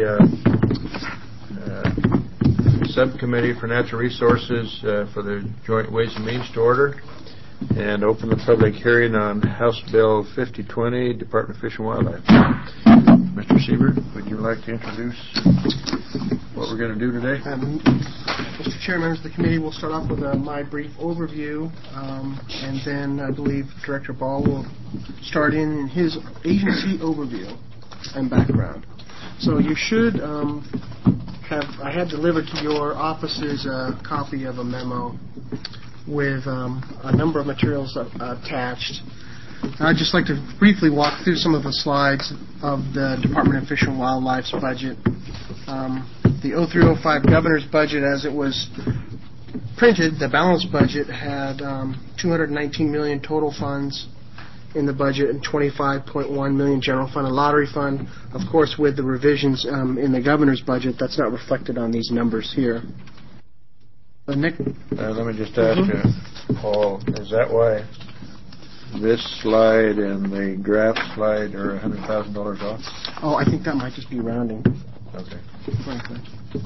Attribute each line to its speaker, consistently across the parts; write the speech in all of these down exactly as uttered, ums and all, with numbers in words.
Speaker 1: uh, uh, Subcommittee for Natural Resources uh, for the Joint Ways and Means to order and open the public hearing on House Bill fifty twenty, Department of Fish and Wildlife. Mister Siebert, would you like to introduce what we're going to do today?
Speaker 2: Um, Mister Chair, members of the committee, we'll start off with uh, my brief overview, um, and then I believe Director Ball will start in his agency overview and background. So you should um, have, I had delivered to your offices a copy of a memo with um, a number of materials uh, attached. I'd just like to briefly walk through some of the slides of the Department of Fish and Wildlife's budget. Um, the oh three oh five governor's budget, as it was printed, the balanced budget had um, two hundred nineteen million dollars total funds in the budget and twenty-five point one million dollars general fund and lottery fund. Of course, with the revisions um, in the governor's budget, that's not reflected on these numbers here. Uh, Nick?
Speaker 1: Uh, let me just ask mm-hmm. you, Paul, is that why this slide and the graph slide are one hundred thousand dollars off?
Speaker 2: Oh, I think that might just be rounding.
Speaker 1: Okay.
Speaker 2: Frankly.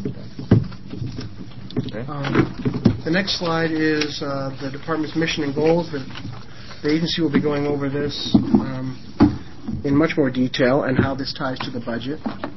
Speaker 1: Okay.
Speaker 2: Um, the next slide is uh, the department's mission and goals. The, the agency will be going over this um, in much more detail and how this ties to the budget.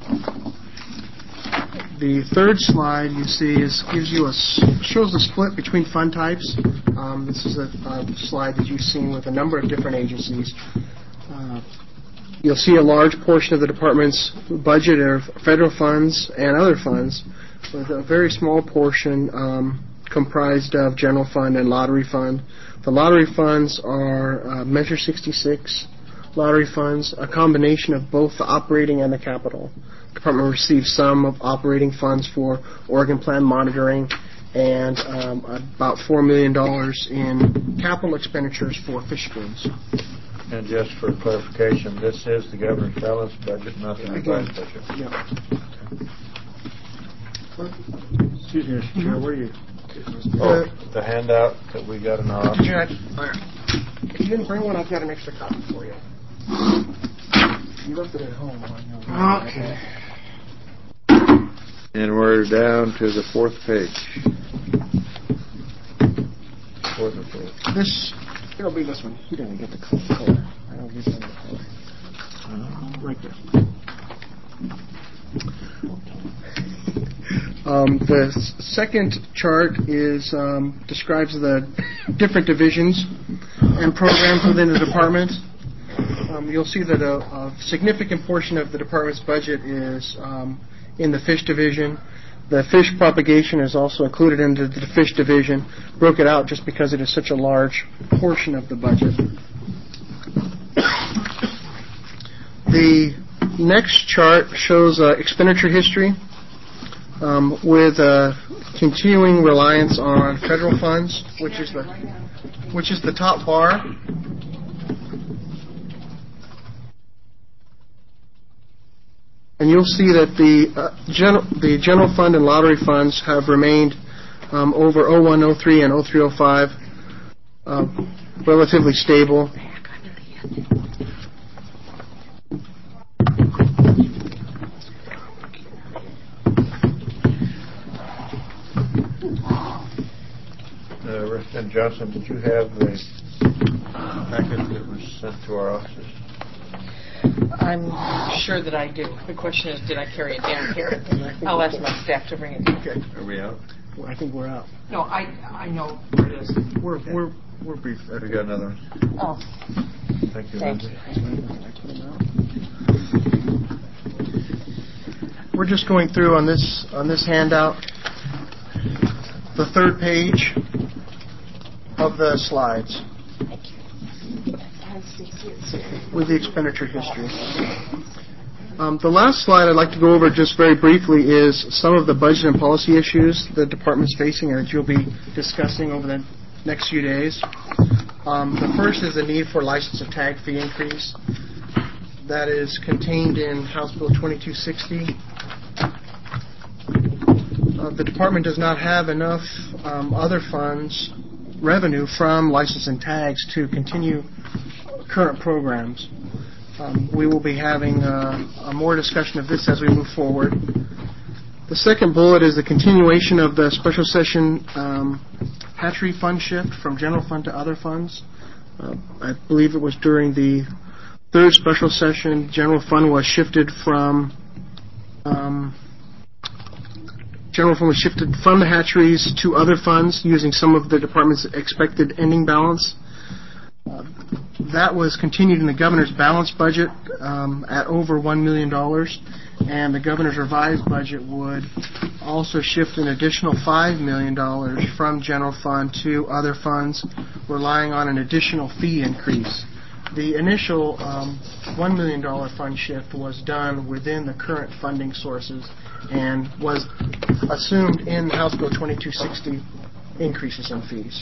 Speaker 2: The third slide you see is gives you a shows the split between fund types. Um, this is a, a slide that you've seen with a number of different agencies. Uh, you'll see a large portion of the department's budget are federal funds and other funds, with a very small portion um, comprised of general fund and lottery fund. The lottery funds are uh, Measure sixty-six lottery funds, a combination of both the operating and the capital. The department receives some of operating funds for Oregon Plan monitoring and um, about four million dollars in capital expenditures for fish schools.
Speaker 1: And just for clarification, this is the governor's balanced budget, not the revised budget.
Speaker 2: Yeah.
Speaker 3: Excuse me, Mister Chair, where are you?
Speaker 1: Oh, the handout that we got in our office.
Speaker 2: If you didn't bring one, I've got an extra copy for you.
Speaker 3: You left it at home. I know.
Speaker 2: Okay.
Speaker 1: And we're down to the fourth page. Fourth page.
Speaker 2: This, it'll be this one. He didn't get the color. I don't get the color. Uh, right there. Um, the s- second chart is um, describes the different divisions and programs within the department. Um, you'll see that a, a significant portion of the department's budget is um, in the fish division. The fish propagation is also included into the fish division. Broke it out just because it is such a large portion of the budget. The next chart shows uh, expenditure history um, with uh, continuing reliance on federal funds, which is the which is the top bar. And you'll see that the uh, gen- the general fund and lottery funds have remained um, over oh one, oh three, and oh three oh five uh, relatively stable.
Speaker 1: Uh, Representative Johnson, did you have the packet that was sent to our offices?
Speaker 4: I'm sure that I did. The question is, did I carry it down here? I'll ask my staff to bring it.
Speaker 2: Okay.
Speaker 1: Are we out?
Speaker 2: Well, I think we're out.
Speaker 4: No, I I know where it is.
Speaker 2: We're
Speaker 1: Okay.
Speaker 2: we're we're brief.
Speaker 1: We got another one.
Speaker 4: Oh,
Speaker 1: Thank you,
Speaker 4: thank
Speaker 1: Lindsay.
Speaker 2: you. We're just going through on this on this handout the third page of the slides with the expenditure history. Um, the last slide I'd like to go over just very briefly is some of the budget and policy issues the department's facing and that you'll be discussing over the next few days. Um, the first is the need for license and tag fee increase. That is contained in House Bill twenty-two sixty. Uh, the department does not have enough um, other funds, revenue from license and tags to continue current programs. um, we will be having uh, a more discussion of this as we move forward. The second bullet is the continuation of the special session um, hatchery fund shift from general fund to other funds. Uh, I believe it was during the third special session, general fund was shifted from um, general fund was shifted from the hatcheries to other funds using some of the department's expected ending balance. Uh, that was continued in the governor's balanced budget um, at over one million dollars, and the governor's revised budget would also shift an additional five million dollars from general fund to other funds, relying on an additional fee increase. The initial um, one million dollars fund shift was done within the current funding sources and was assumed in House Bill twenty-two sixty increases in fees.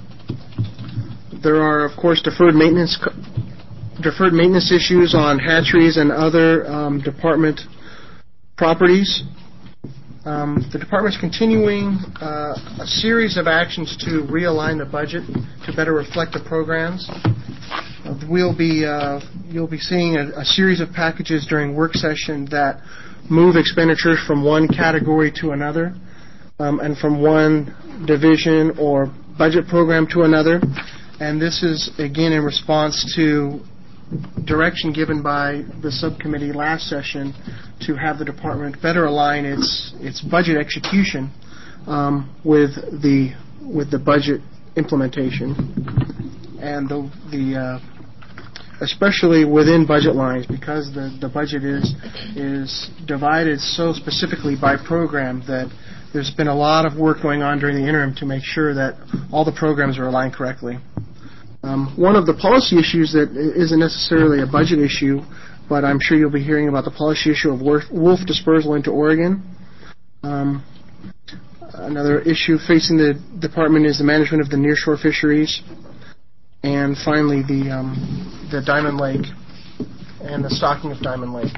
Speaker 2: There are, of course, deferred maintenance deferred maintenance issues on hatcheries and other um, department properties. Um, the department's continuing uh, a series of actions to realign the budget to better reflect the programs. Uh, we'll be uh, you'll be seeing a, a series of packages during work session that move expenditures from one category to another, um, and from one division or budget program to another. And this is, again, in response to direction given by the subcommittee last session to have the department better align its its budget execution um, with the with the budget implementation, and the the uh, especially within budget lines, because the the budget is is divided so specifically by program that there's been a lot of work going on during the interim to make sure that all the programs are aligned correctly. Um, one of the policy issues that isn't necessarily a budget issue, but I'm sure you'll be hearing about the policy issue of wolf dispersal into Oregon. Um, another issue facing the department is the management of the nearshore fisheries. And finally, the um, the Diamond Lake and the stocking of Diamond Lake.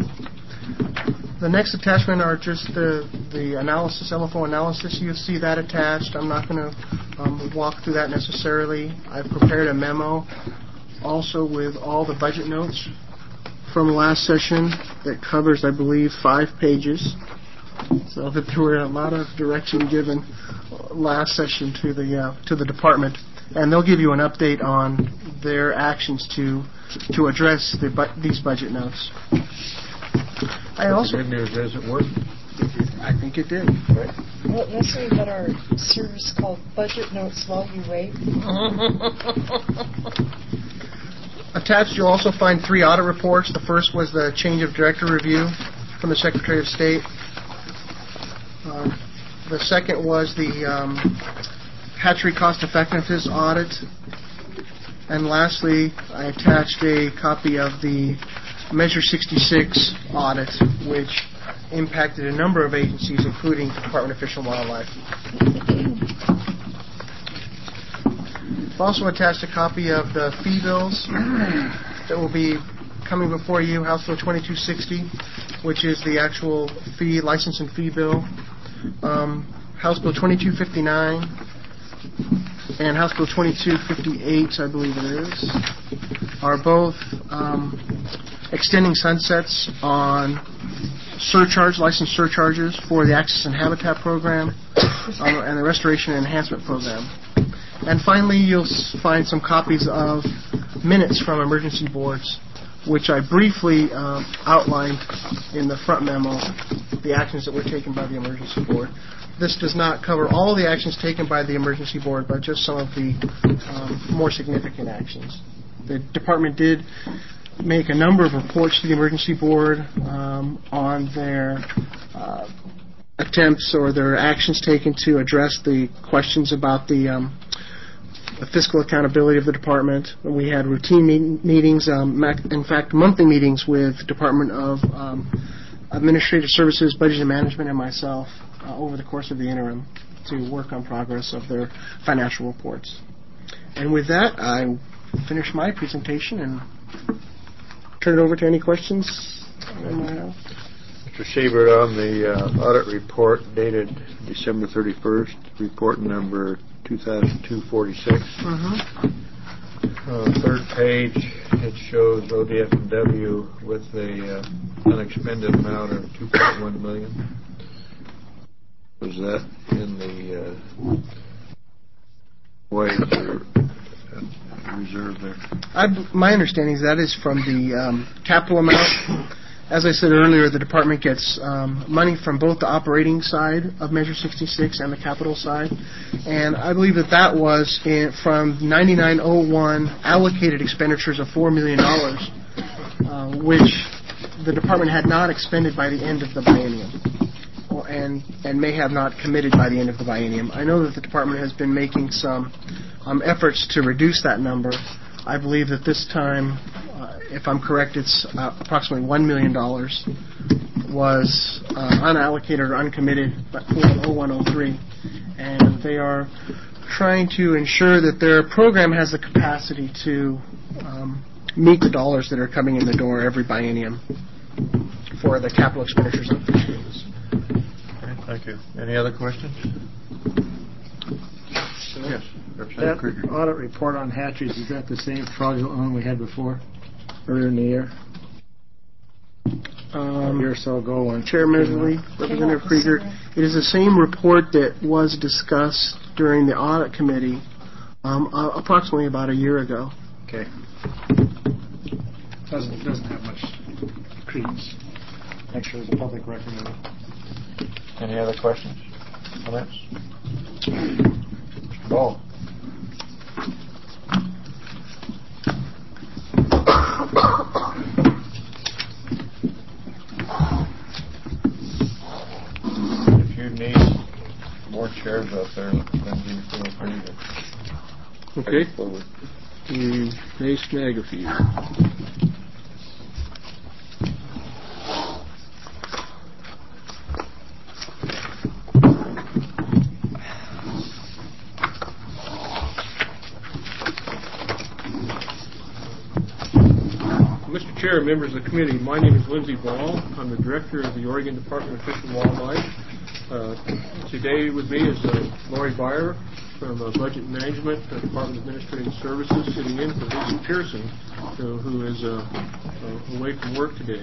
Speaker 2: The next attachment are just the the analysis, L F O analysis. You see that attached. I'm not going to um, walk through that necessarily. I've prepared a memo also with all the budget notes from last session that covers, I believe, five pages. So there were a lot of direction given last session to the uh, to the department, and they'll give you an update on their actions to to address the bu- these budget notes. I also,
Speaker 1: the good news is it worked.
Speaker 2: I think it did.
Speaker 1: Right.
Speaker 5: Well, that's why we got our series called Budget Notes While You Wait.
Speaker 2: Attached, you'll also find three audit reports. The first was the change of director review from the Secretary of State. Um, the second was the um, hatchery cost effectiveness audit. And lastly, I attached a copy of the Measure sixty-six audit, which impacted a number of agencies, including the Department of Fish and Wildlife. I've also attached a copy of the fee bills that will be coming before you, House Bill twenty-two sixty, which is the actual fee, license and fee bill. Um, House Bill twenty-two fifty-nine and House Bill twenty-two fifty-eight, I believe it is, are both um, extending sunsets on surcharge, license surcharges for the Access and Habitat Program um, and the Restoration and Enhancement Program. And finally, you'll find some copies of minutes from emergency boards, which I briefly um, outlined in the front memo, the actions that were taken by the emergency board. This does not cover all the actions taken by the emergency board, but just some of the um, more significant actions. The department did make a number of reports to the emergency board um, on their uh, attempts or their actions taken to address the questions about the, um, the fiscal accountability of the department. We had routine meet- meetings, um, in fact, monthly meetings with Department of um, Administrative Services, Budget and Management, and myself uh, over the course of the interim to work on progress of their financial reports. And with that, I finish my presentation and turn it over to any questions.
Speaker 1: Mister Siebert, on the uh, audit report dated December thirty-first, report number two thousand two forty-six,
Speaker 2: Mm-hmm.
Speaker 1: uh, third page, it shows O D F and W with a uh, unexpended amount of two point one million dollars. Was that in the uh, wage or uh, reserve there?
Speaker 2: I, my understanding is that is from the um, capital amount. As I said earlier, the department gets um, money from both the operating side of Measure sixty-six and the capital side. And I believe that that was in, from ninety-nine oh one allocated expenditures of four million dollars, uh, which the department had not expended by the end of the biennium, or, and, and may have not committed by the end of the biennium. I know that the department has been making some um, efforts to reduce that number. I believe that this time, uh, if I'm correct, it's uh, approximately one million dollars was uh, unallocated or uncommitted for oh one oh three, and they are trying to ensure that their program has the capacity to um, meet the dollars that are coming in the door every biennium for the capital expenditures on fish fields.
Speaker 1: Okay, thank you. Any other questions? Yes.
Speaker 3: That audit report on hatcheries, is that the same fraudulent one we had before, earlier in the year?
Speaker 2: Um,
Speaker 3: a year or so ago when
Speaker 2: Chair Measley, Representative Krieger, it is the same report that was discussed during the audit committee um, uh, approximately about a year ago.
Speaker 3: Okay. Doesn't doesn't have much credence. Make sure the public record of it.
Speaker 1: Any other questions? Comments? Mister Ball. If you need more chairs out there, then you feel free to.
Speaker 6: Okay. Forward. You may snag a few. Mister Chair, members of the committee, my name is Lindsey Ball. I'm the director of the Oregon Department of Fish and Wildlife. Uh, today with me is uh, Lori Beyer from uh, Budget Management, uh, Department of Administrative Services, sitting in for Lisa Pearson, uh, who is uh, uh, away from work today.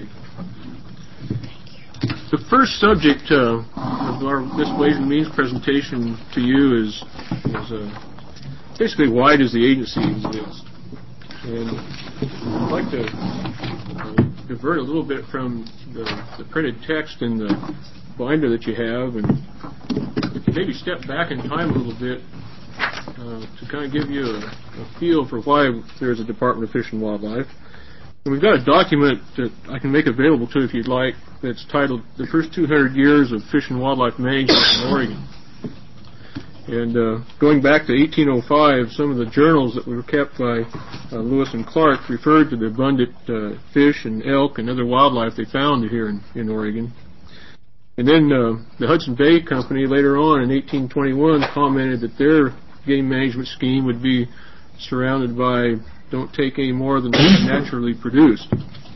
Speaker 6: The first subject uh, of our, this Ways and Means presentation to you is, is uh, basically why does the agency exist? And I'd like to uh, divert a little bit from the, the printed text in the binder that you have and maybe step back in time a little bit uh, to kind of give you a, a feel for why there's a Department of Fish and Wildlife. And we've got a document that I can make available to you if you'd like that's titled The First two hundred Years of Fish and Wildlife Management in Oregon. And uh, going back to eighteen oh five, some of the journals that were kept by uh, Lewis and Clark referred to the abundant uh, fish and elk and other wildlife they found here in, in Oregon. And then uh, the Hudson Bay Company later on in eighteen twenty-one commented that their game management scheme would be surrounded by don't take any more than naturally produced.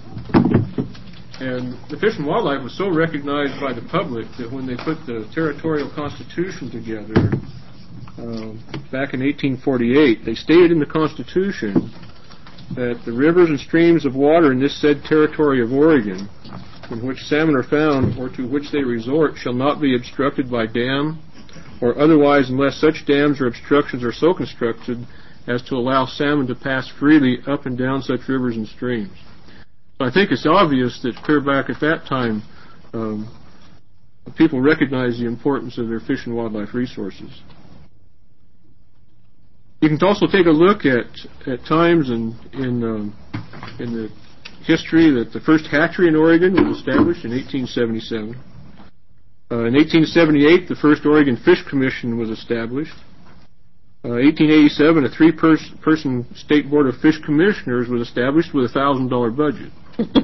Speaker 6: And the Fish and Wildlife was so recognized by the public that when they put the territorial constitution together uh, back in eighteen forty-eight, they stated in the Constitution that the rivers and streams of water in this said territory of Oregon, in which salmon are found or to which they resort, shall not be obstructed by dam or otherwise unless such dams or obstructions are so constructed as to allow salmon to pass freely up and down such rivers and streams. So I think it's obvious that clear back at that time, um, people recognized the importance of their fish and wildlife resources. You can also take a look at, at times in, in, um, in the history that the first hatchery in Oregon was established in eighteen seventy-seven. Uh, in eighteen seventy-eight, the first Oregon Fish Commission was established. Uh, eighteen eighty-seven, a three-person State Board of Fish Commissioners was established with a one thousand dollars budget.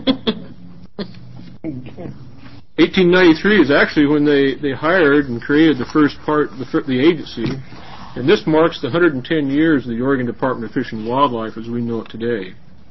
Speaker 6: eighteen ninety-three is actually when they, they hired and created the first part, the, the agency, and this marks the one hundred ten years of the Oregon Department of Fish and Wildlife as we know it today.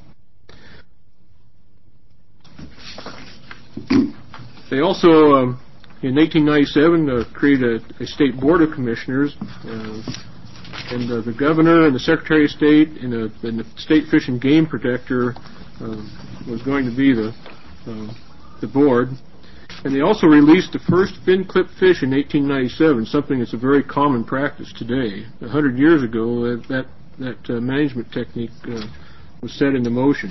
Speaker 6: They also, um, in eighteen ninety-seven, uh, created a, a State Board of Commissioners, uh, and uh, the governor and the secretary of state and, uh, and the state fish and game protector uh, was going to be the uh, the board. And they also released the first fin clip fish in eighteen ninety-seven, something that's a very common practice today. A hundred years ago, that that, that uh, management technique uh, was set into motion.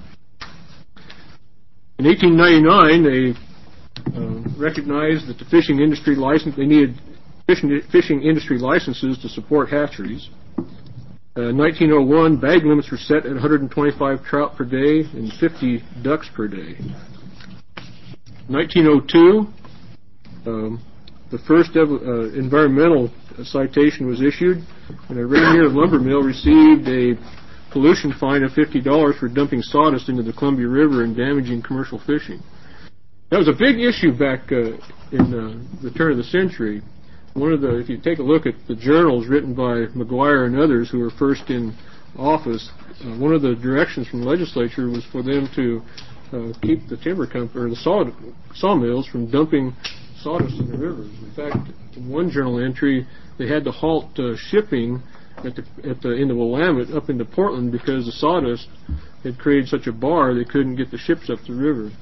Speaker 6: In eighteen ninety-nine, they uh, recognized that the fishing industry license they needed fishing, fishing industry licenses to support hatcheries. Uh, in nineteen oh one, bag limits were set at one hundred twenty-five trout per day and fifty ducks per day. nineteen oh two, um, the first uh, environmental citation was issued, and a Rainier lumber mill received a pollution fine of fifty dollars for dumping sawdust into the Columbia River and damaging commercial fishing. That was a big issue back uh, in uh, the turn of the century. One of the, if you take a look at the journals written by McGuire and others who were first in office, uh, one of the directions from the legislature was for them to uh, keep the timber comp- or the saw sawmills from dumping sawdust in the rivers. In fact, in one journal entry, they had to halt uh, shipping at the, at the in the Willamette up into Portland because the sawdust had created such a bar they couldn't get the ships up the river.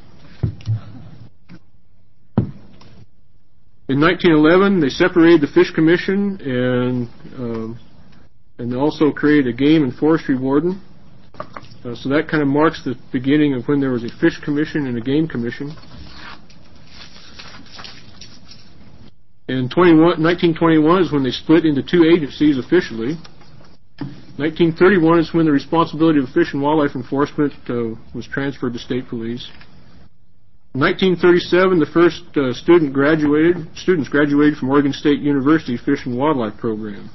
Speaker 6: In nineteen eleven, they separated the Fish Commission and um, and also created a Game and Forestry Warden. Uh, so that kind of marks the beginning of when there was a Fish Commission and a Game Commission. In nineteen twenty-one is when they split into two agencies officially. nineteen thirty-one is when the responsibility of fish and wildlife enforcement uh, was transferred to state police. In nineteen thirty-seven, the first uh, student graduated, students graduated from Oregon State University Fish and Wildlife Program.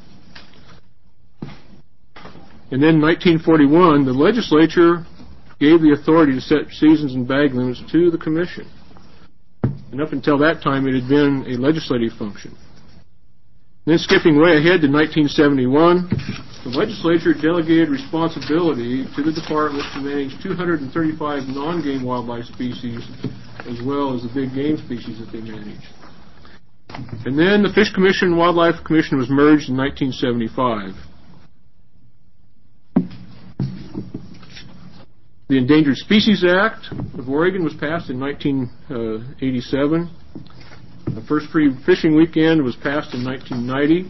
Speaker 6: And then in nineteen forty-one, the legislature gave the authority to set seasons and bag limits to the commission. And up until that time, it had been a legislative function. Then skipping way ahead to nineteen seventy-one, the legislature delegated responsibility to the department to manage two hundred thirty-five non-game wildlife species as well as the big game species that they manage. And then the Fish Commission and Wildlife Commission was merged in nineteen seventy-five. The Endangered Species Act of Oregon was passed in nineteen eighty-seven. The first free fishing weekend was passed in nineteen ninety.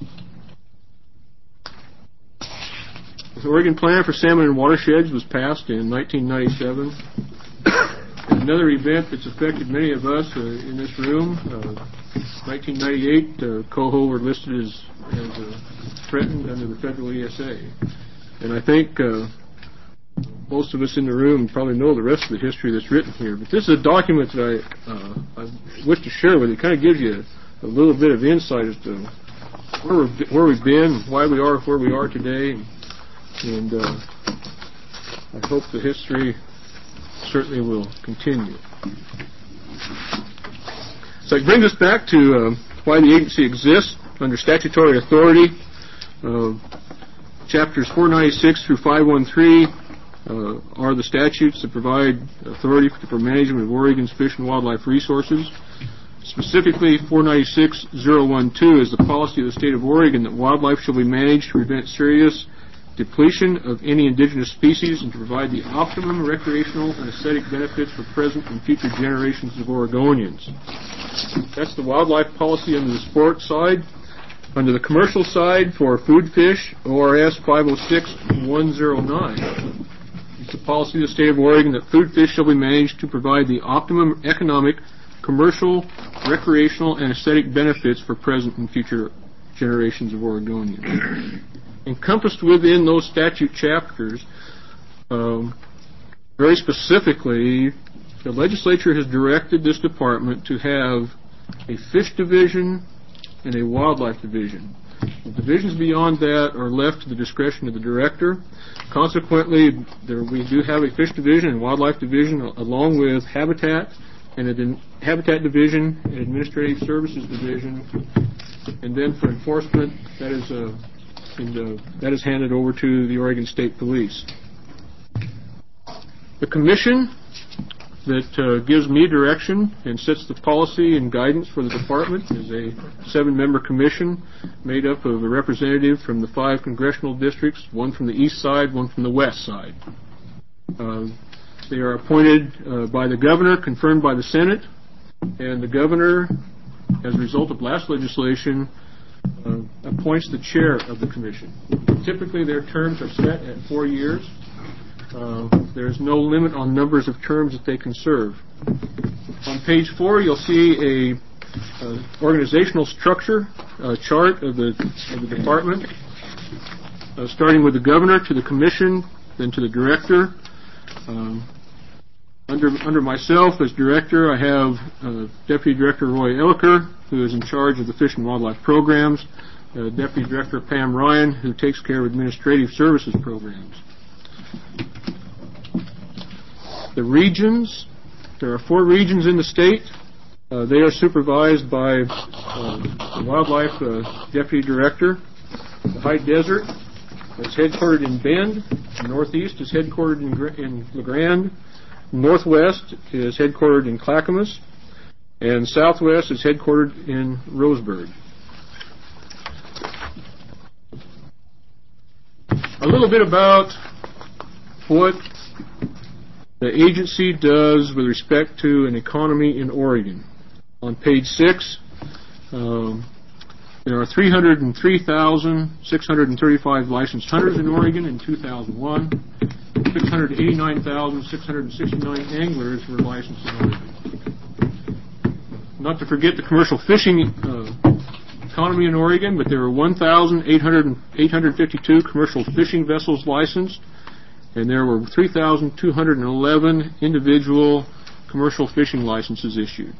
Speaker 6: The Oregon Plan for Salmon and Watersheds was passed in nineteen ninety-seven. And another event that's affected many of us uh, in this room, uh, nineteen ninety-eight, uh, coho were listed as, as uh, threatened under the federal E S A. And I think uh, most of us in the room probably know the rest of the history that's written here. But this is a document that I, uh, I wish to share with you. It kind of gives you a, a little bit of insight as to where we've, where we've been, why we are where we are today. And uh, I hope the history certainly will continue. So it brings us back to uh, why the agency exists under statutory authority. Uh, chapters four ninety-six through five thirteen uh, are the statutes that provide authority for management of Oregon's fish and wildlife resources. Specifically, four ninety-six oh twelve is the policy of the state of Oregon that wildlife shall be managed to prevent serious depletion of any indigenous species and to provide the optimum recreational and aesthetic benefits for present and future generations of Oregonians. That's the wildlife policy under the sport side. Under the commercial side, for food fish, O R S five oh six one oh nine. It's the policy of the state of Oregon that food fish shall be managed to provide the optimum economic, commercial, recreational, and aesthetic benefits for present and future generations of Oregonians. Encompassed within those statute chapters, um, very specifically, the legislature has directed this department to have a fish division and a wildlife division. The divisions beyond that are left to the discretion of the director. Consequently, there, we do have a fish division and wildlife division along with habitat and a habitat division and administrative services division. And then for enforcement, that is a And uh, that is handed over to the Oregon State Police. The Commission that uh, gives me direction and sets the policy and guidance for the department is a seven-member commission made up of a representative from the five congressional districts, one from the east side, one from the west side. Uh, they are appointed uh, by the governor, confirmed by the Senate, and the governor, as a result of last legislation, uh, appoints the chair of the commission. Typically, their terms are set at four years. Uh, there's no limit on numbers of terms that they can serve. On page four, you'll see a uh, organizational structure uh, chart of the, of the department, uh, starting with the governor to the commission, then to the director. Um, under under myself as director, I have uh, Deputy Director Roy Elliker, who is in charge of the Fish and Wildlife programs, uh, Deputy Director Pam Ryan, who takes care of administrative services programs. The regions, there are four regions in the state. Uh, they are supervised by uh, the Wildlife uh, Deputy Director. The High Desert is headquartered in Bend. The Northeast is headquartered in, Gra- in La Grande. Northwest is headquartered in Clackamas. And Southwest is headquartered in Roseburg. A little bit about what the agency does with respect to an economy in Oregon. On page six, um, there are three hundred three thousand six hundred thirty-five licensed hunters in Oregon in two thousand one. six hundred eighty-nine thousand six hundred sixty-nine anglers were licensed in Oregon. Not to forget the commercial fishing uh, economy in Oregon, but there are one thousand eight hundred fifty-two commercial fishing vessels licensed, and there were three thousand two hundred eleven individual commercial fishing licenses issued.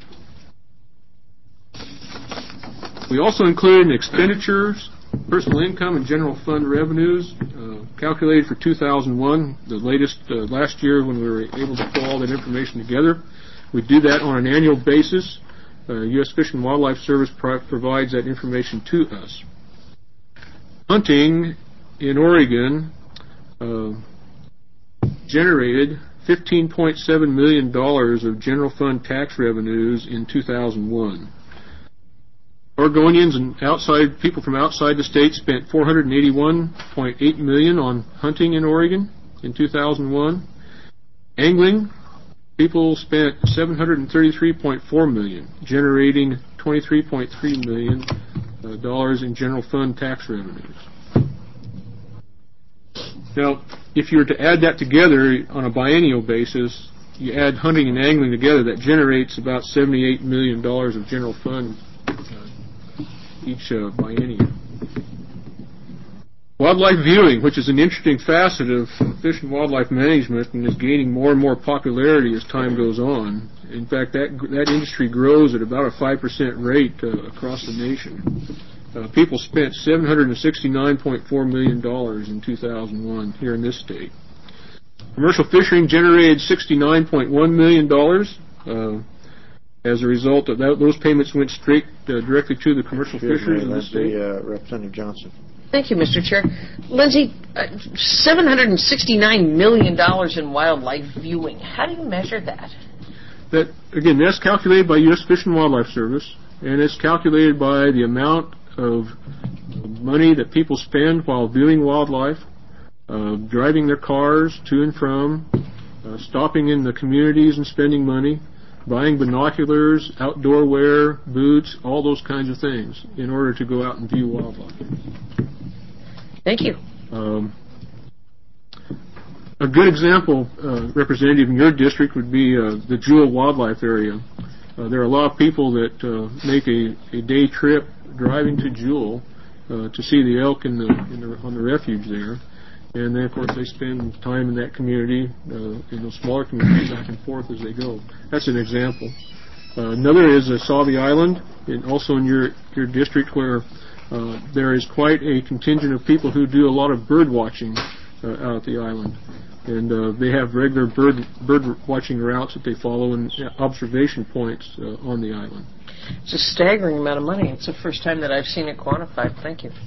Speaker 6: We also included expenditures, personal income, and general fund revenues uh, calculated for two thousand one, the latest uh, last year when we were able to pull all that information together. We do that on an annual basis. Uh, U S Fish and Wildlife Service pro- provides that information to us. Hunting in Oregon uh, generated fifteen point seven million dollars of general fund tax revenues in two thousand one. Oregonians and outside people from outside the state spent four hundred eighty-one point eight million dollars on hunting in Oregon in two thousand one. Angling, people spent seven hundred thirty-three point four million dollars, generating twenty-three point three million dollars in general fund tax revenues. Now, if you were to add that together on a biennial basis, you add hunting and angling together, that generates about seventy-eight million dollars of general fund uh, each uh, biennium. Wildlife viewing, which is an interesting facet of fish and wildlife management and is gaining more and more popularity as time goes on. In fact, that that industry grows at about a five percent rate uh, across the nation. Uh, people spent seven hundred sixty-nine point four million dollars in two thousand one here in this state. Commercial fishing generated sixty-nine point one million dollars. Uh, as a result of that, those payments went straight uh, directly to the commercial
Speaker 1: Excuse
Speaker 6: fishers
Speaker 1: me,
Speaker 6: in this state.
Speaker 1: uh, Representative Johnson.
Speaker 4: Thank you, Mister Chair. Lindsay, uh, seven hundred sixty-nine million dollars in wildlife viewing. How do you measure that?
Speaker 6: That, again, that's calculated by U S Fish and Wildlife Service, and it's calculated by the amount of money that people spend while viewing wildlife, uh, driving their cars to and from, uh, stopping in the communities and spending money, buying binoculars, outdoor wear, boots, all those kinds of things in order to go out and view wildlife.
Speaker 4: Thank you.
Speaker 6: Um, a good example, uh, representative in your district, would be uh, the Jewel Wildlife Area. Uh, there are a lot of people that uh, make a, a day trip driving to Jewel uh, to see the elk in the, in the on the refuge there, and then of course they spend time in that community, uh, in those smaller communities, back and forth as they go. That's an example. Uh, another is uh, Sauvie Island, and also in your your district, where uh, there is quite a contingent of people who do a lot of bird watching uh, out at the island. And uh, they have regular bird bird watching routes that they follow and observation points uh, on the island.
Speaker 4: It's a staggering amount of money. It's the first time that I've seen it quantified. Thank you.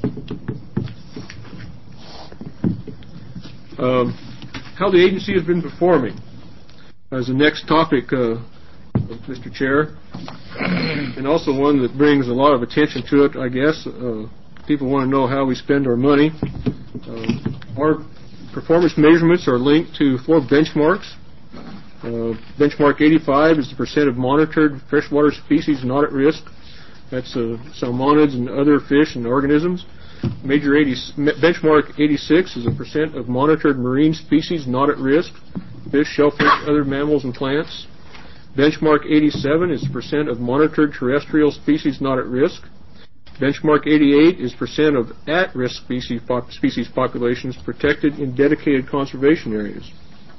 Speaker 6: Um, how the agency has been performing. as the next topic, uh, Mister Chair, and also one that brings a lot of attention to it, I guess. Uh, people want to know how we spend our money. Uh, our performance measurements are linked to four benchmarks. Uh, benchmark eighty-five is the percent of monitored freshwater species not at risk. That's uh, salmonids and other fish and organisms. Major eighty, benchmark eighty-six is a percent of monitored marine species not at risk. Fish, shellfish, other mammals, and plants. Benchmark eighty-seven is the percent of monitored terrestrial species not at risk. Benchmark eighty-eight is percent of at-risk species, pop, species populations protected in dedicated conservation areas.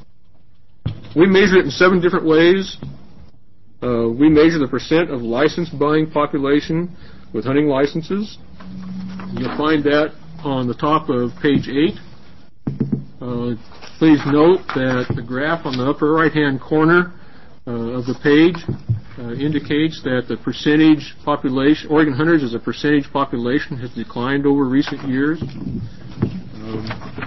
Speaker 6: We measure it in seven different ways. Uh, we measure the percent of licensed buying population with hunting licenses. You'll find that on the top of page eight. Uh, please note that the graph on the upper right-hand corner uh, of the page uh, indicates that the percentage population, Oregon hunters as a percentage population, has declined over recent years. Um,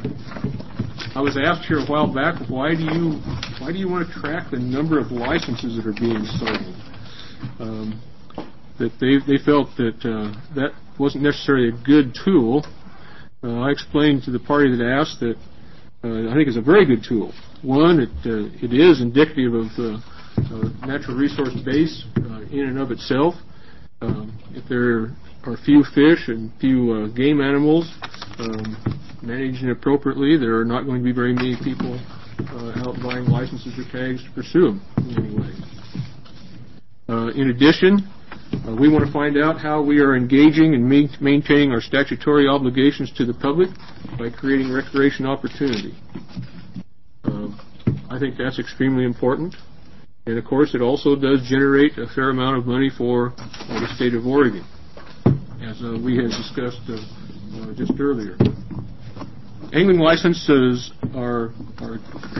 Speaker 6: I was asked here a while back, why do you why do you want to track the number of licenses that are being sold? Um, that they they felt that uh, that wasn't necessarily a good tool. Uh, I explained to the party that asked that uh, I think it's a very good tool. One, it uh, it is indicative of the uh, natural resource base uh, in and of itself. Um, if there are few fish and few uh, game animals um, managed inappropriately, there are not going to be very many people uh, out buying licenses or tags to pursue them in any way. Uh, in addition, uh, we want to find out how we are engaging and ma- maintaining our statutory obligations to the public by creating recreation opportunity. Uh, I think that's extremely important. And, of course, it also does generate a fair amount of money for uh, the state of Oregon, as uh, we had discussed uh, uh, just earlier. Angling licenses are, are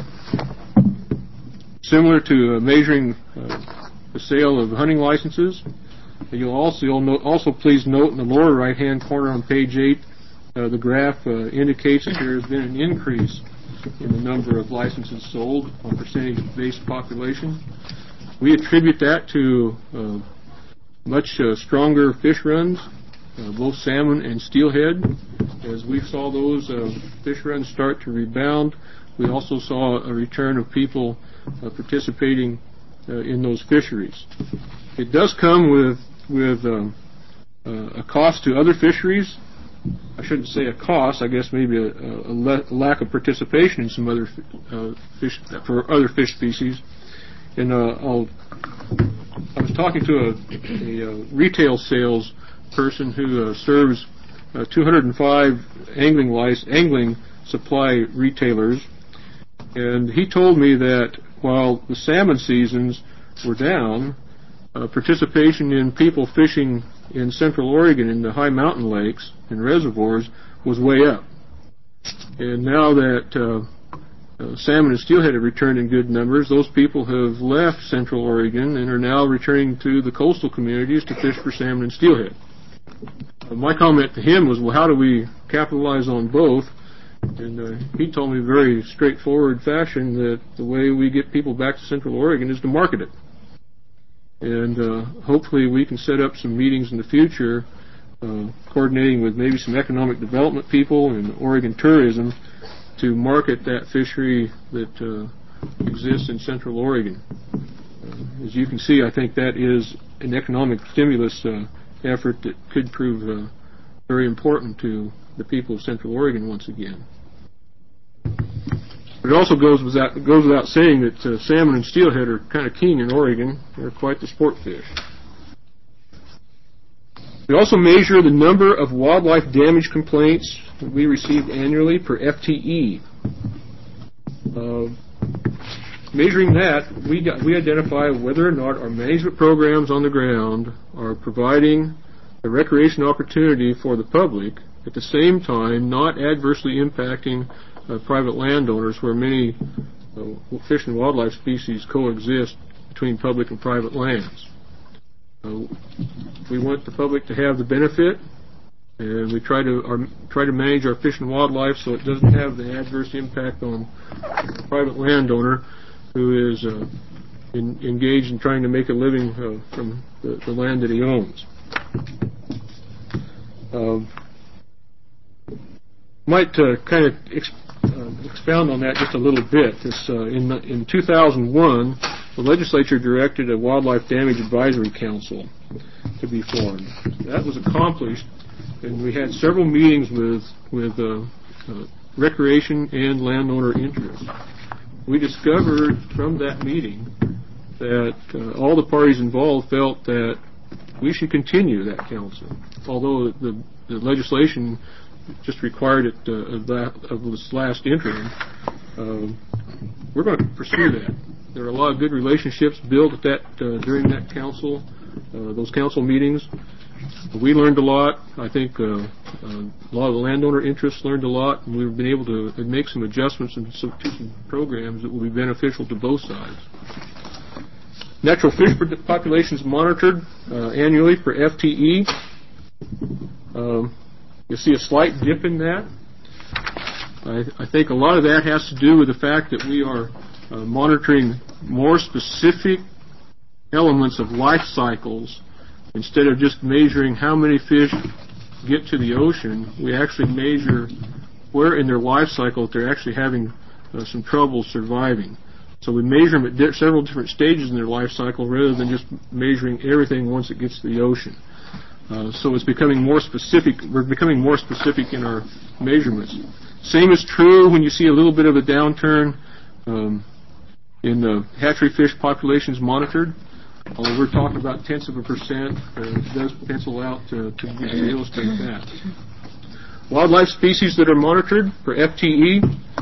Speaker 6: similar to uh, measuring uh, the sale of hunting licenses. You'll also, you'll note, also please note in the lower right-hand corner on page eight, uh, the graph uh, indicates that there has been an increase in the number of licenses sold on percentage-based population. We attribute that to uh, much uh, stronger fish runs, uh, both salmon and steelhead. As we saw those uh, fish runs start to rebound, we also saw a return of people uh, participating uh, in those fisheries. It does come with with um, uh, a cost to other fisheries. I shouldn't say a cost, I guess maybe a, a, le- a lack of participation in some other uh, fish, for other fish species. And uh, I'll, I was talking to a, a, a retail sales person who uh, serves uh, two hundred five angling, lic- angling supply retailers, and he told me that while the salmon seasons were down, uh, participation in people fishing in Central Oregon in the high mountain lakes and reservoirs was way up. And now that uh, uh, salmon and steelhead have returned in good numbers, those people have left Central Oregon and are now returning to the coastal communities to fish for salmon and steelhead. Uh, my comment to him was, well, how do we capitalize on both? And uh, he told me in a very straightforward fashion that the way we get people back to Central Oregon is to market it. And uh, hopefully we can set up some meetings in the future, uh, coordinating with maybe some economic development people and Oregon tourism to market that fishery that uh, exists in Central Oregon. Uh, as you can see, I think that is an economic stimulus uh, effort that could prove uh, very important to the people of Central Oregon once again. But it also goes without, goes without saying that uh, salmon and steelhead are kind of king in Oregon. They're quite the sport fish. We also measure the number of wildlife damage complaints that we receive annually per F T E. Uh, measuring that, we, got, we identify whether or not our management programs on the ground are providing a recreation opportunity for the public, at the same time not adversely impacting Uh, private landowners, where many uh, fish and wildlife species coexist between public and private lands. Uh, we want the public to have the benefit, and we try to our, try to manage our fish and wildlife so it doesn't have the adverse impact on the private landowner. who is uh, in, engaged in trying to make a living uh, from the, the land that he owns. Um, might uh, kind of ex- uh, expound on that just a little bit. This, uh, in, the, in two thousand one, the legislature directed a Wildlife Damage Advisory Council to be formed. That was accomplished, and we had several meetings with, with uh, uh, recreation and landowner interests. We discovered from that meeting that uh, all the parties involved felt that we should continue that council, although the, the legislation just required it uh, of, that, of this last interim. Uh, we're going to pursue that. There are a lot of good relationships built at that uh, during that council, uh, those council meetings. We learned a lot. I think uh, uh, a lot of the landowner interests learned a lot, and we've been able to make some adjustments and some, to some programs that will be beneficial to both sides. Natural fish populations monitored uh, annually for F T E. Um, you'll see a slight dip in that. I, I think a lot of that has to do with the fact that we are uh, monitoring more specific elements of life cycles. Instead of just measuring how many fish get to the ocean, we actually measure where in their life cycle they're actually having uh, some trouble surviving. So we measure them at di- several different stages in their life cycle rather than just measuring everything once it gets to the ocean. Uh, so it's becoming more specific. We're becoming more specific in our measurements. Same is true when you see a little bit of a downturn um, in the hatchery fish populations monitored. Although we're talking about tenths of a percent, uh, it does pencil out to, to illustrate that. Wildlife species that are monitored for F T E,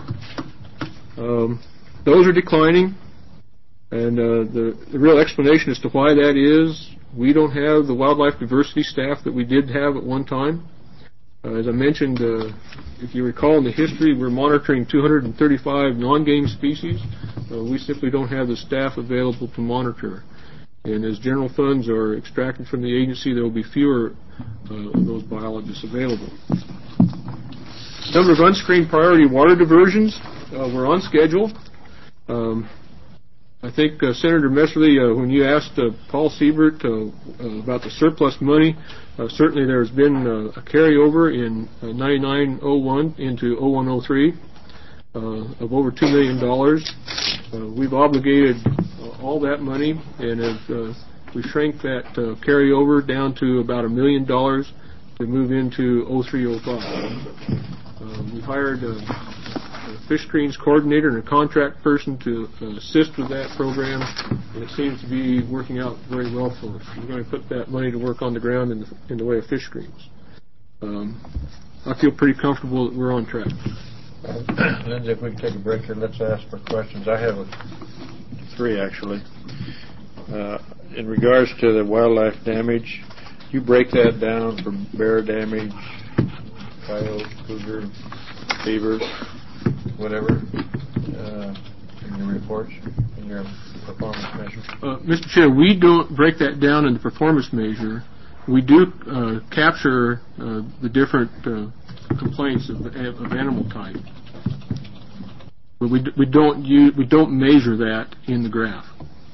Speaker 6: um, those are declining, and uh, the, the real explanation as to why that is, we don't have the wildlife diversity staff that we did have at one time. Uh, as I mentioned, uh, if you recall in the history, we're monitoring two hundred thirty-five non-game species. Uh, we simply don't have the staff available to monitor. And as general funds are extracted from the agency, there will be fewer uh, of those biologists available. Number of unscreened priority water diversions, uh, we're on schedule. Um, I think uh, Senator Messerly, uh, when you asked uh, Paul Siebert uh, uh, about the surplus money, uh, certainly there's been uh, a carryover in uh, ninety-nine oh one into oh one oh three uh, of over two million dollars. Uh, we've obligated uh, all that money, and have, uh, we shrank that uh, carryover down to about a million dollars to move into oh three oh five. Uh, we've hired a, a fish screens coordinator and a contract person to uh, assist with that program, and it seems to be working out very well for us. We're going to put that money to work on the ground in the, in the way of fish screens. Um, I feel pretty comfortable that we're on track.
Speaker 1: Uh, Lindsay, if we can take a break here, let's ask for questions. I have a, three, actually. Uh, in regards to the wildlife damage, you break that down for bear damage, coyote, cougar, beaver, whatever, uh, in your reports, in your performance measure?
Speaker 6: Uh, Mister Chair, we don't break that down in the performance measure. We do uh, capture uh, the different uh, complaints of, of animal type, but we, we don't use, we don't measure that in the graph.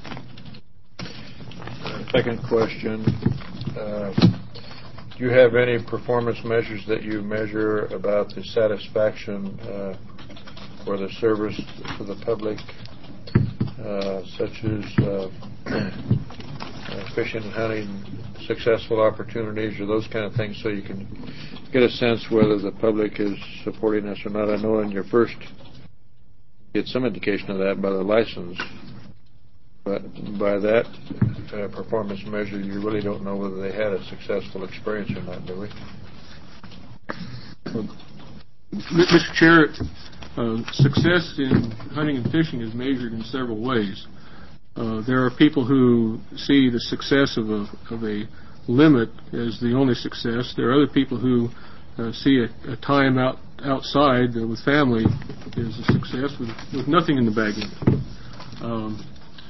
Speaker 1: Second question: uh, do you have any performance measures that you measure about the satisfaction uh, for the service for the public, uh, such as uh, uh, fishing and hunting, successful opportunities, or those kind of things, so you can get a sense whether the public is supporting us or not? I know in your first, you get some indication of that by the license, but by that uh, performance measure, you really don't know whether they had a successful experience or not, do we?
Speaker 6: Mister Chair, uh, success in hunting and fishing is measured in several ways. Uh, there are people who see the success of a, of a limit as the only success. There are other people who uh, see a, a time out outside uh, with family as a success with, with nothing in the bag limit. Um,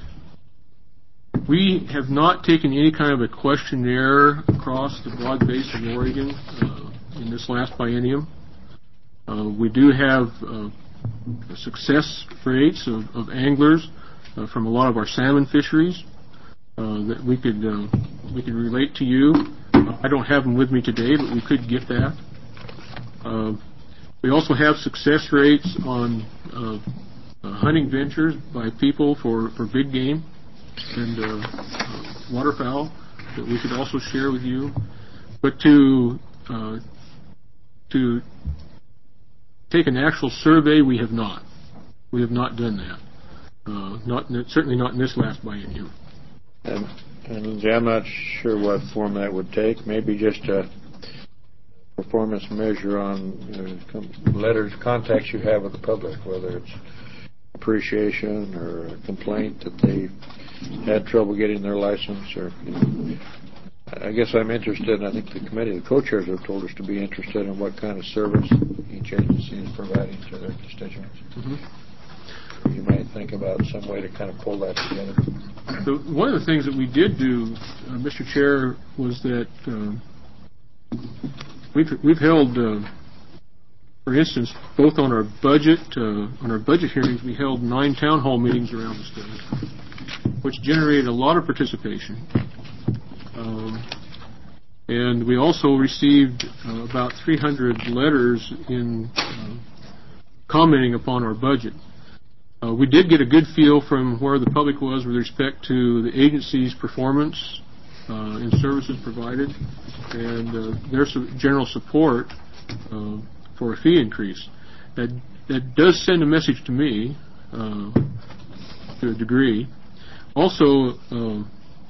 Speaker 6: we have not taken any kind of a questionnaire across the broad base of Oregon uh, in this last biennium. Uh, we do have uh, success rates of, of anglers uh, from a lot of our salmon fisheries uh, that we could uh, we could relate to you. Uh, I don't have them with me today, but we could get that. Uh, we also have success rates on uh, uh, hunting ventures by people for, for big game and uh, uh, waterfowl that we could also share with you. But to uh, to take an actual survey, we have not. We have not done that. Uh, not certainly not in this last biennium.
Speaker 1: And, and Lindsay, I'm not sure what form that would take. Maybe just a performance measure on uh, com- letters, contacts you have with the public, whether it's appreciation or a complaint that they had trouble getting their license, or you know. I guess I'm interested, and I think the committee, the co-chairs have told us to be interested in what kind of service each agency is providing to their constituents. Mm-hmm. You might think about some way to kind of pull that together.
Speaker 6: So one of the things that we did do, uh, Mister Chair, was that uh, we've we've held, uh, for instance, both on our budget uh, on our budget hearings, we held nine town hall meetings around the state, which generated a lot of participation. Um, and we also received uh, about three hundred letters in uh, commenting upon our budget. Uh, we did get a good feel from where the public was with respect to the agency's performance uh, and services provided, and uh, their su- general support uh, for a fee increase. That that does send a message to me uh, to a degree. Also. Uh,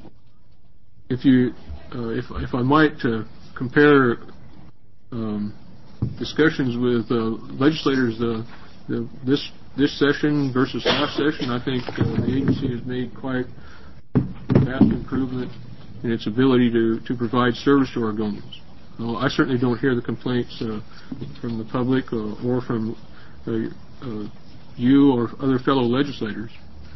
Speaker 6: If you, uh, if if I might uh, compare um, discussions with uh, legislators, uh, the, this this session versus last session, I think uh, the agency has made quite vast improvement in its ability to, to provide service to Oregonians. Well, I certainly don't hear the complaints uh, from the public uh, or from uh, uh, you or other fellow legislators.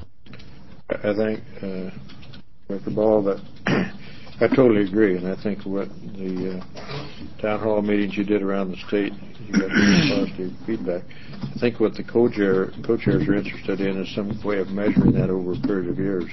Speaker 1: I think, uh, Doctor Ball, that I totally agree, and I think what the uh, town hall meetings you did around the state, you got very positive feedback. I think what the co-chair, co-chairs are interested in is some way of measuring that over a period of years.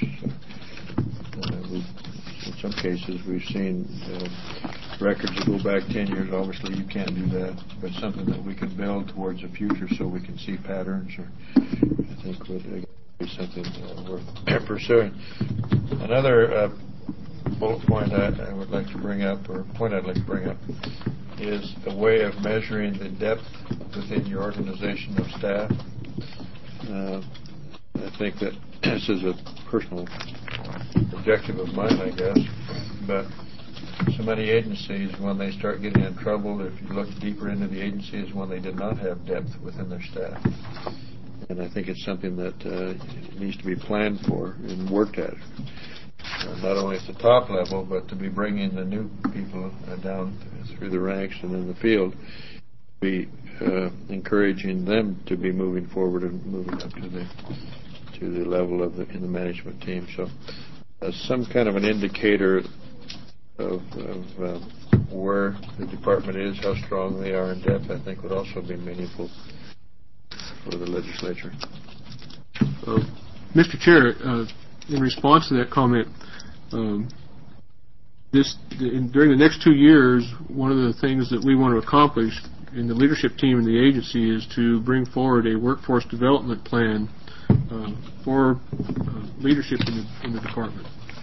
Speaker 1: Uh, we, in some cases, we've seen uh, records that go back ten years. Obviously, you can't do that, but something that we can build towards the future so we can see patterns, or I think would be something uh, worth pursuing. Another uh, bullet point I, I would like to bring up, or point I'd like to bring up, is a way of measuring the depth within your organization of staff. Uh, I think that this is a personal objective of mine, I guess, but so many agencies, when they start getting in trouble, if you look deeper into the agencies, when they did not have depth within their staff. And I think it's something that uh, needs to be planned for and worked at. Uh, not only at the top level, but to be bringing the new people uh, down through the ranks and in the field, be uh, encouraging them to be moving forward and moving up to the to the level of the in the management team. So, uh, some kind of an indicator of, of uh, where the department is, how strong they are in depth, I think would also be meaningful for the legislature.
Speaker 6: Uh, Mister Chair, uh, in response to that comment, um, this in, during the next two years, one of the things that we want to accomplish in the leadership team in the agency is to bring forward a workforce development plan uh, for uh, leadership in the, in the department.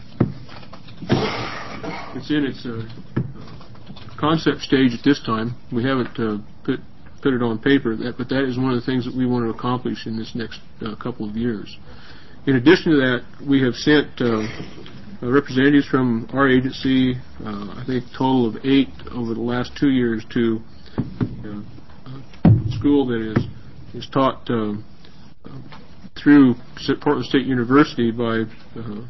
Speaker 6: It's in its uh, concept stage at this time. We haven't uh, put put it on paper, that, but that is one of the things that we want to accomplish in this next uh, couple of years. In addition to that, we have sent uh, uh, representatives from our agency, uh, I think a total of eight over the last two years, to uh, a school that is, is taught uh, through Portland State University by uh,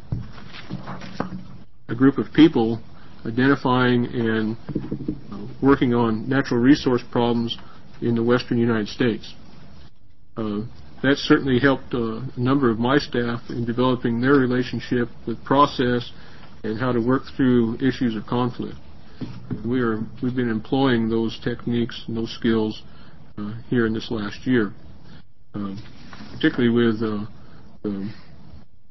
Speaker 6: a group of people identifying and uh, working on natural resource problems in the western United States. Uh, That certainly helped uh, a number of my staff in developing their relationship with process and how to work through issues of conflict. We are, we've been employing those techniques and those skills uh, here in this last year, uh, particularly with uh, the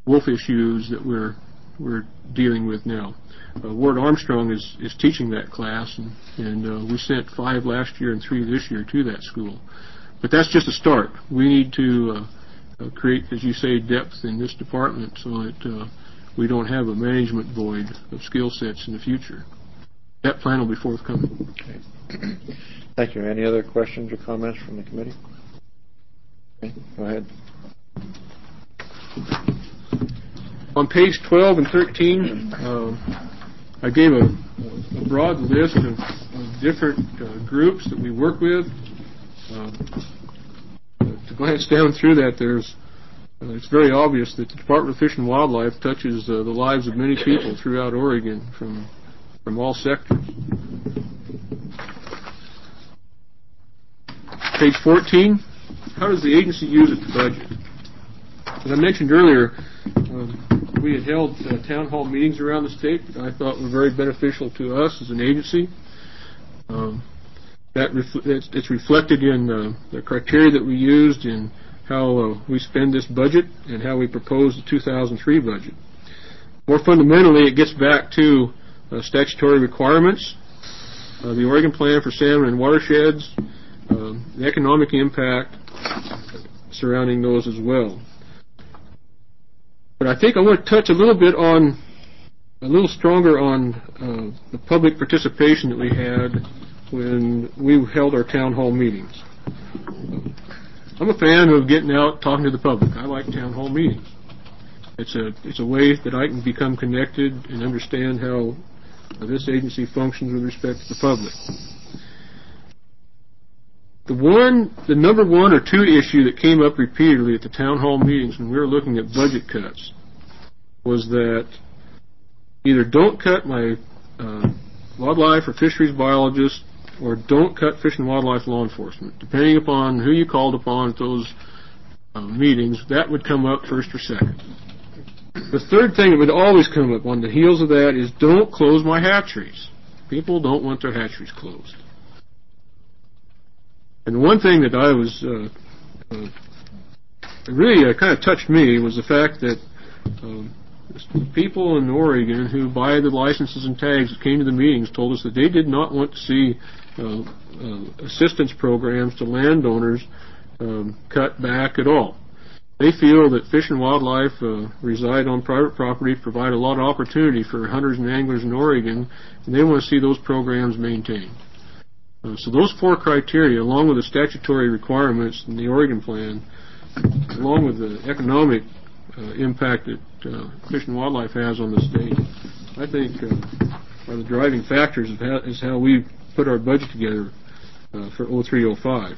Speaker 6: wolf issues that we're we're dealing with now. Uh, Ward Armstrong is, is teaching that class, and, and uh, we sent five last year and three this year to that school. But that's just a start. We need to uh, uh, create, as you say, depth in this department so that uh, we don't have a management void of skill sets in the future. That plan will be forthcoming.
Speaker 1: Okay. Thank you. Any other questions or comments from the committee? Okay, go ahead.
Speaker 6: On page twelve and thirteen, uh, I gave a, a broad list of, of different uh, groups that we work with. Uh, to glance down through that, there's uh, it's very obvious that the Department of Fish and Wildlife touches uh, the lives of many people throughout Oregon from from all sectors. Page fourteen, how does the agency use its budget? As I mentioned earlier, um, we had held uh, town hall meetings around the state that I thought were very beneficial to us as an agency. Um, that ref- it's, it's reflected in uh, the criteria that we used in how uh, we spend this budget and how we propose the two thousand three budget. More fundamentally, it gets back to uh, statutory requirements, uh, the Oregon Plan for Salmon and Watersheds, uh, the economic impact surrounding those as well. But I think I want to touch a little bit on, a little stronger on uh, the public participation that we had when we held our town hall meetings. I'm a fan of getting out, talking to the public. I like town hall meetings. It's a it's a way that I can become connected and understand how this agency functions with respect to the public. The one, the number one or two issue that came up repeatedly at the town hall meetings when we were looking at budget cuts was that either don't cut my uh, wildlife or fisheries biologists or don't cut fish and wildlife law enforcement. Depending upon who you called upon at those uh, meetings, that would come up first or second. The third thing that would always come up on the heels of that is don't close my hatcheries. People don't want their hatcheries closed. And the one thing that I was, uh, uh, really uh, kind of touched me was the fact that um, the people in Oregon who buy the licenses and tags that came to the meetings told us that they did not want to see uh, uh, assistance programs to landowners um, cut back at all. They feel that fish and wildlife uh, reside on private property, provide a lot of opportunity for hunters and anglers in Oregon, and they want to see those programs maintained. Uh, so those four criteria, along with the statutory requirements in the Oregon plan, along with the economic uh, impact that uh, Fish and Wildlife has on the state, I think uh, are the driving factors of how, is how we put our budget together uh, for oh three oh five.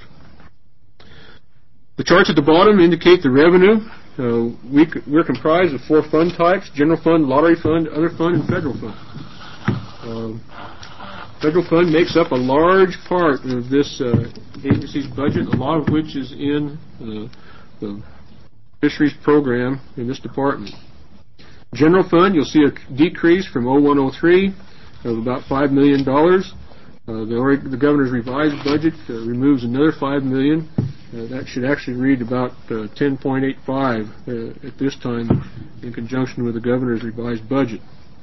Speaker 6: The charts at the bottom indicate the revenue. Uh, we, we're comprised of four fund types: general fund, lottery fund, other fund, and federal fund. Uh, Federal fund makes up a large part of this uh, agency's budget, a lot of which is in uh, the fisheries program in this department. General fund, you'll see a decrease from oh one oh three of about five million dollars. Uh, the, Oregon, the governor's revised budget uh, removes another five million dollars. Uh, that should actually read about uh, ten point eight five uh, at this time in conjunction with the governor's revised budget.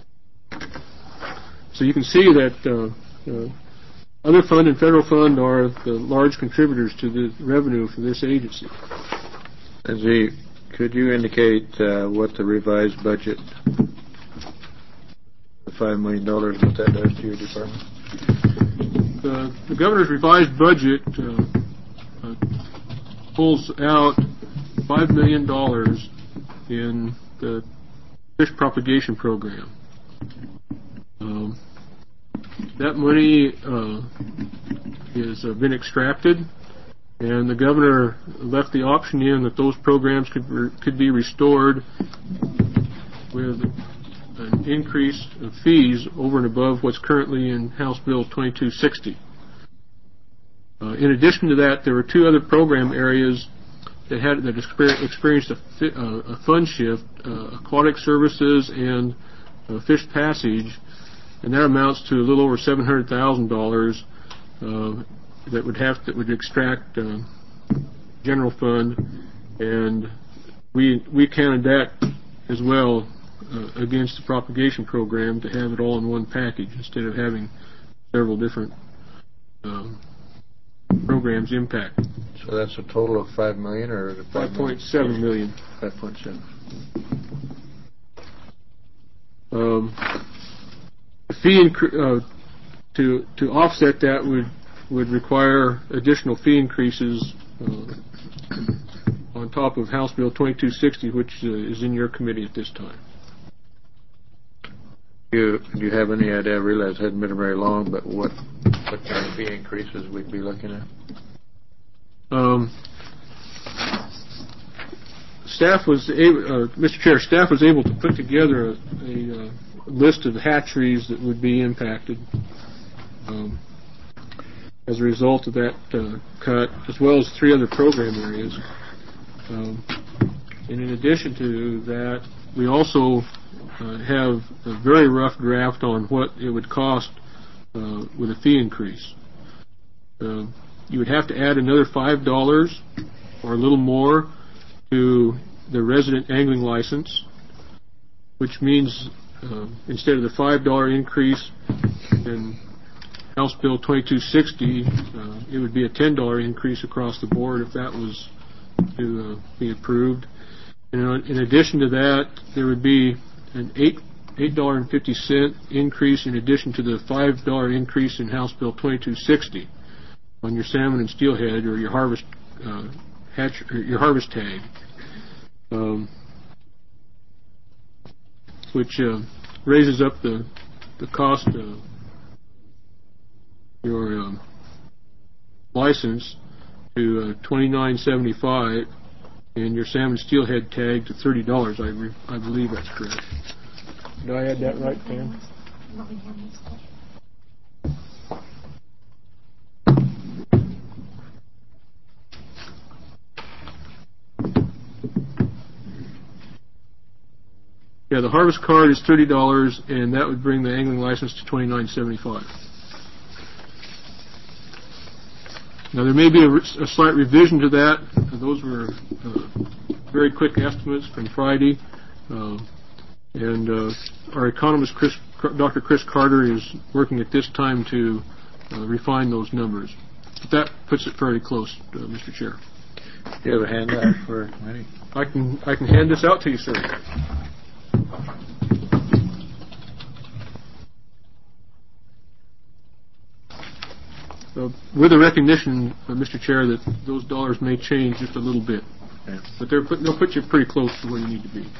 Speaker 6: So you can see that uh, uh, other fund and federal fund are the large contributors to the revenue for this agency.
Speaker 1: Lindsay, could you indicate uh, what the revised budget, the five million dollars, what that does to your department?
Speaker 6: The, the governor's revised budget uh, uh, pulls out five million dollars in the fish propagation program. Um, that money uh, has uh, been extracted, and the governor left the option in that those programs could re- could be restored with an increase of fees over and above what's currently in House Bill twenty-two sixty. Uh, in addition to that, there were two other program areas that had that exper- experienced a, fi- uh, a fund shift: uh, aquatic services and uh, fish passage. And that amounts to a little over seven hundred thousand dollars uh, that would have that would extract uh, general fund, and we we counted that as well uh, against the propagation program to have it all in one package instead of having several different um, programs impact.
Speaker 1: So that's a total of five million, or
Speaker 6: Five point seven million.
Speaker 1: Five point seven.
Speaker 6: Um, the fee incre- uh, to to offset that would would require additional fee increases uh, on top of House Bill twenty-two sixty, which uh, is in your committee at this time.
Speaker 1: Do you, do you have any idea? I realize it hasn't been very long, but what what kind of fee increases we'd be looking at?
Speaker 6: Um, staff was able, uh, Mister Chair, staff was able to put together a, a uh, list of hatcheries that would be impacted um, as a result of that uh, cut, as well as three other program areas. Um, and in addition to that, we also uh, have a very rough draft on what it would cost uh, with a fee increase. Uh, you would have to add another five dollars or a little more to the resident angling license, which means uh, instead of the five dollar increase in House Bill twenty-two sixty, uh, it would be a ten dollar increase across the board if that was to uh, be approved. And in addition to that, there would be an eight eight dollar and fifty cent increase in addition to the five dollar increase in House Bill twenty-two sixty on your salmon and steelhead or your harvest uh, hatch or your harvest tag, um, which uh, raises up the the cost of your um, license to uh, twenty-nine seventy-five, and your salmon steelhead tag to thirty dollars. I re- I believe that's correct. Did I add that right, Pam? Yeah, the harvest card is thirty dollars, and that would bring the angling license to twenty-nine seventy-five. Now, there may be a, re- a slight revision to that. Uh, those were uh, very quick estimates from Friday, uh, and uh, our economist, Chris, Doctor Chris Carter, is working at this time to uh, refine those numbers. But that puts it fairly close, uh, Mister Chair.
Speaker 1: Do you have a handout for any?
Speaker 6: I can I can hand this out to you, sir. Uh, with a recognition, uh, Mister Chair, that those dollars may change just a little bit,
Speaker 1: Yeah.
Speaker 6: but they're put, they'll put you pretty close to where you need to be.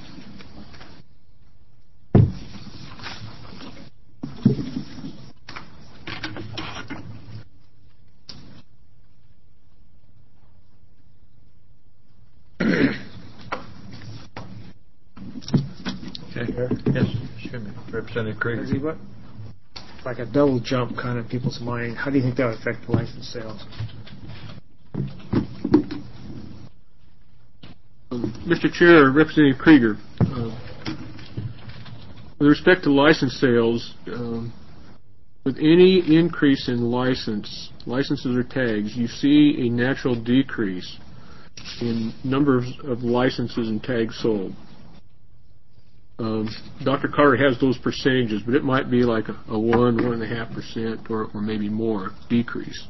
Speaker 1: Okay. Yes, excuse me, Representative Krieger.
Speaker 3: Is he what? Like a double jump kind of people's mind. How do you think that would affect the license sales?
Speaker 6: Um, Mister Chair, Representative Krieger, uh, with respect to license sales, um, with any increase in license, licenses or tags, you see a natural decrease in numbers of licenses and tags sold. Um, Doctor Carter has those percentages, but it might be like a, a one, one and a half percent, or, or maybe more decrease.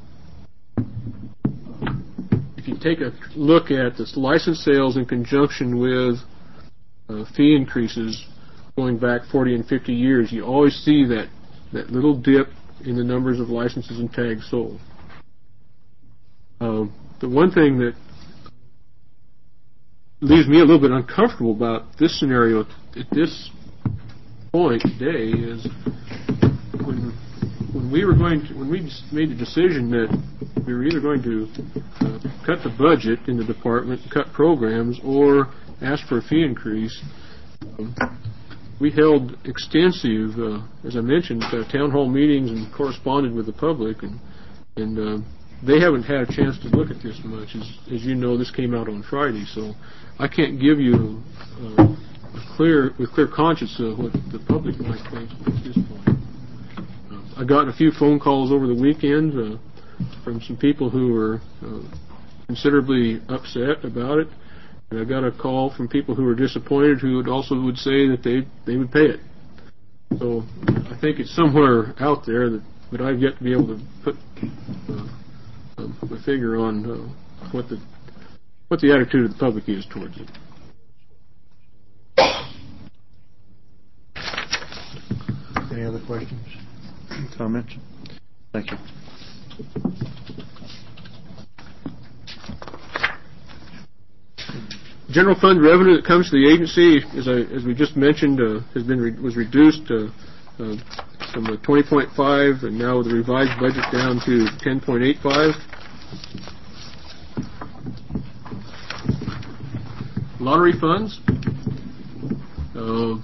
Speaker 6: If you take a look at this license sales in conjunction with uh, fee increases going back forty and fifty years, you always see that, that little dip in the numbers of licenses and tags sold. Um, the one thing that leaves me a little bit uncomfortable about this scenario at this point today is when when we were going to when we made the decision that we were either going to uh, cut the budget in the department, cut programs, or ask for a fee increase. Um, we held extensive, uh, as I mentioned, uh, town hall meetings and corresponded with the public, and and uh, they haven't had a chance to look at this much. As, as you know, this came out on Friday, so I can't give you uh, a clear, with clear conscience of what the public might think at this point. Uh, I got a few phone calls over the weekend uh, from some people who were uh, considerably upset about it. And I got a call from people who were disappointed who would also would say that they, they would pay it. So I think it's somewhere out there that, but I've yet to be able to put uh, um, a figure on uh, what the what the attitude of the public is towards it.
Speaker 1: Any other questions, comments? Thank you.
Speaker 6: General fund revenue that comes to the agency, as, I, as we just mentioned, uh, has been re- was reduced uh, uh, from uh, twenty point five, and now with the revised budget down to ten point eight five. Lottery funds. Uh,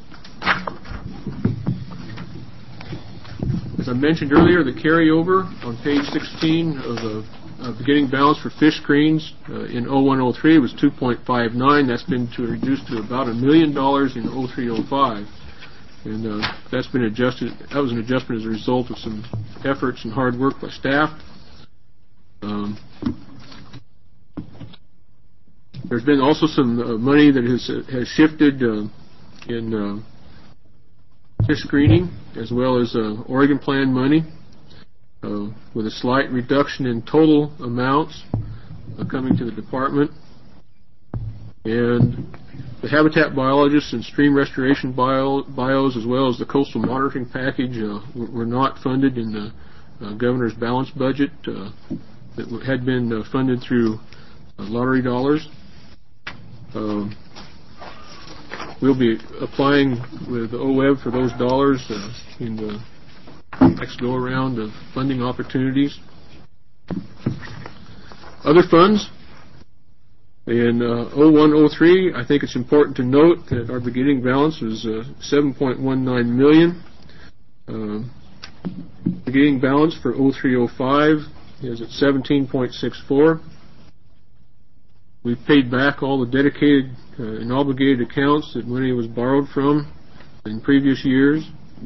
Speaker 6: as I mentioned earlier, the carryover on page sixteen of the Uh, beginning balance for fish screens uh, in oh one oh three was two point five nine. That's been to reduced to about a million dollars in oh three oh five, and uh, that's been adjusted. That was an adjustment as a result of some efforts and hard work by staff. Um, there's been also some uh, money that has uh, has shifted uh, in uh, fish screening as well as uh, Oregon Plan money. Uh, with a slight reduction in total amounts uh, coming to the department. And the habitat biologists and stream restoration bio, bios, as well as the coastal monitoring package, uh, were not funded in the uh, governor's balanced budget uh, that had been uh, funded through uh, lottery dollars. Uh, we'll be applying with O W E B for those dollars uh, in the next go around of funding opportunities. Other funds. In uh, oh one oh three, I think it's important to note that our beginning balance was uh, seven point one nine million dollars. Uh, beginning balance for oh three oh five is at seventeen point six four. We've paid back all the dedicated uh, and obligated accounts that money was borrowed from in previous years.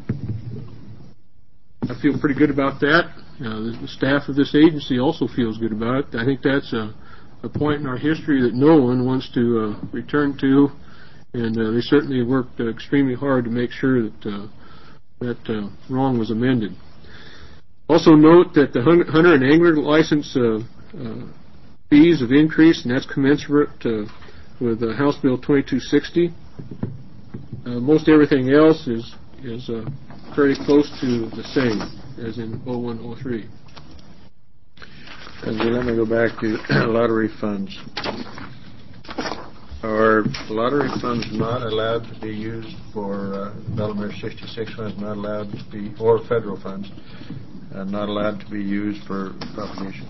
Speaker 6: I feel pretty good about that. Uh, the, the staff of this agency also feels good about it. I think that's a, a point in our history that no one wants to uh, return to, and uh, they certainly worked uh, extremely hard to make sure that uh, that uh, wrong was amended. Also note that the hunter and angler license uh, uh, fees have increased, and that's commensurate uh, with uh, House Bill twenty-two sixty. Uh, most everything else is is uh, very close to the same as in oh one oh three.
Speaker 1: And then let me go back to lottery funds. Are lottery funds not allowed to be used for uh, Bellamere sixty-six funds? Not allowed to be, or federal funds, uh, not allowed to be used for propagation?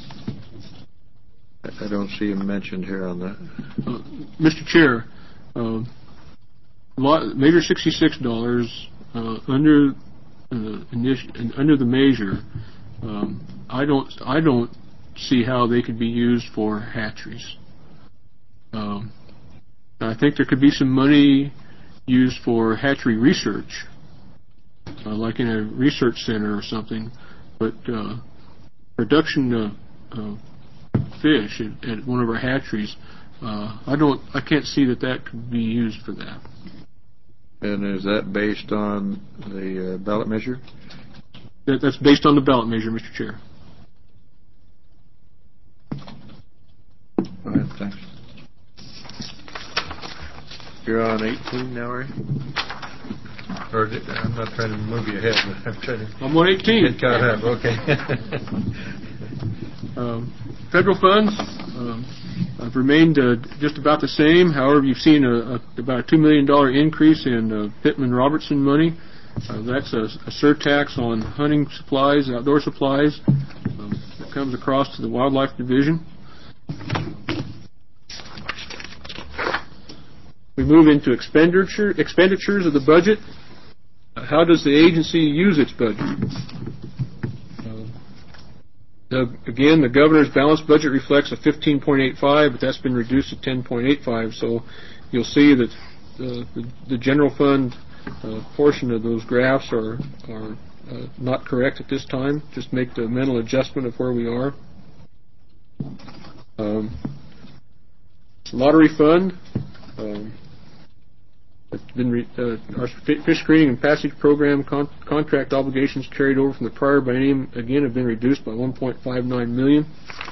Speaker 1: I don't see them mentioned here on that.
Speaker 6: Uh, Mister Chair, uh, lot, Measure sixty-six dollars uh, under uh, initi- under the measure. Um, I don't I don't see how they could be used for hatcheries. Um, I think there could be some money used for hatchery research, uh, like in a research center or something. But uh, production uh, uh, fish at, at one of our hatcheries, uh, I don't I can't see that that could be used for that.
Speaker 1: And is that based on the uh, ballot measure?
Speaker 6: That, that's based on the ballot measure, Mister Chair.
Speaker 1: All right, thanks. You're on eighteen now, right? Or did, I'm not trying to move you ahead, but I'm trying to
Speaker 6: I'm on eighteen.
Speaker 1: get caught up. Okay.
Speaker 6: um, federal funds um, have remained uh, just about the same. However, you've seen a, a, about a two million dollars increase in uh, Pittman-Robertson money. Uh, that's a, a surtax on hunting supplies, outdoor supplies, um, that comes across to the Wildlife Division. We move into expenditure, expenditures of the budget. Uh, how does the agency use its budget? Uh, the, again, the governor's balanced budget reflects a fifteen point eight five, but that's been reduced to ten point eight five. So you'll see that the, the, the general fund uh, portion of those graphs are, are uh, not correct at this time. Just make the mental adjustment of where we are. Um, lottery fund. Um, it's been re- uh, our fish screening and passage program con- contract obligations carried over from the prior biennium again have been reduced by one point five nine million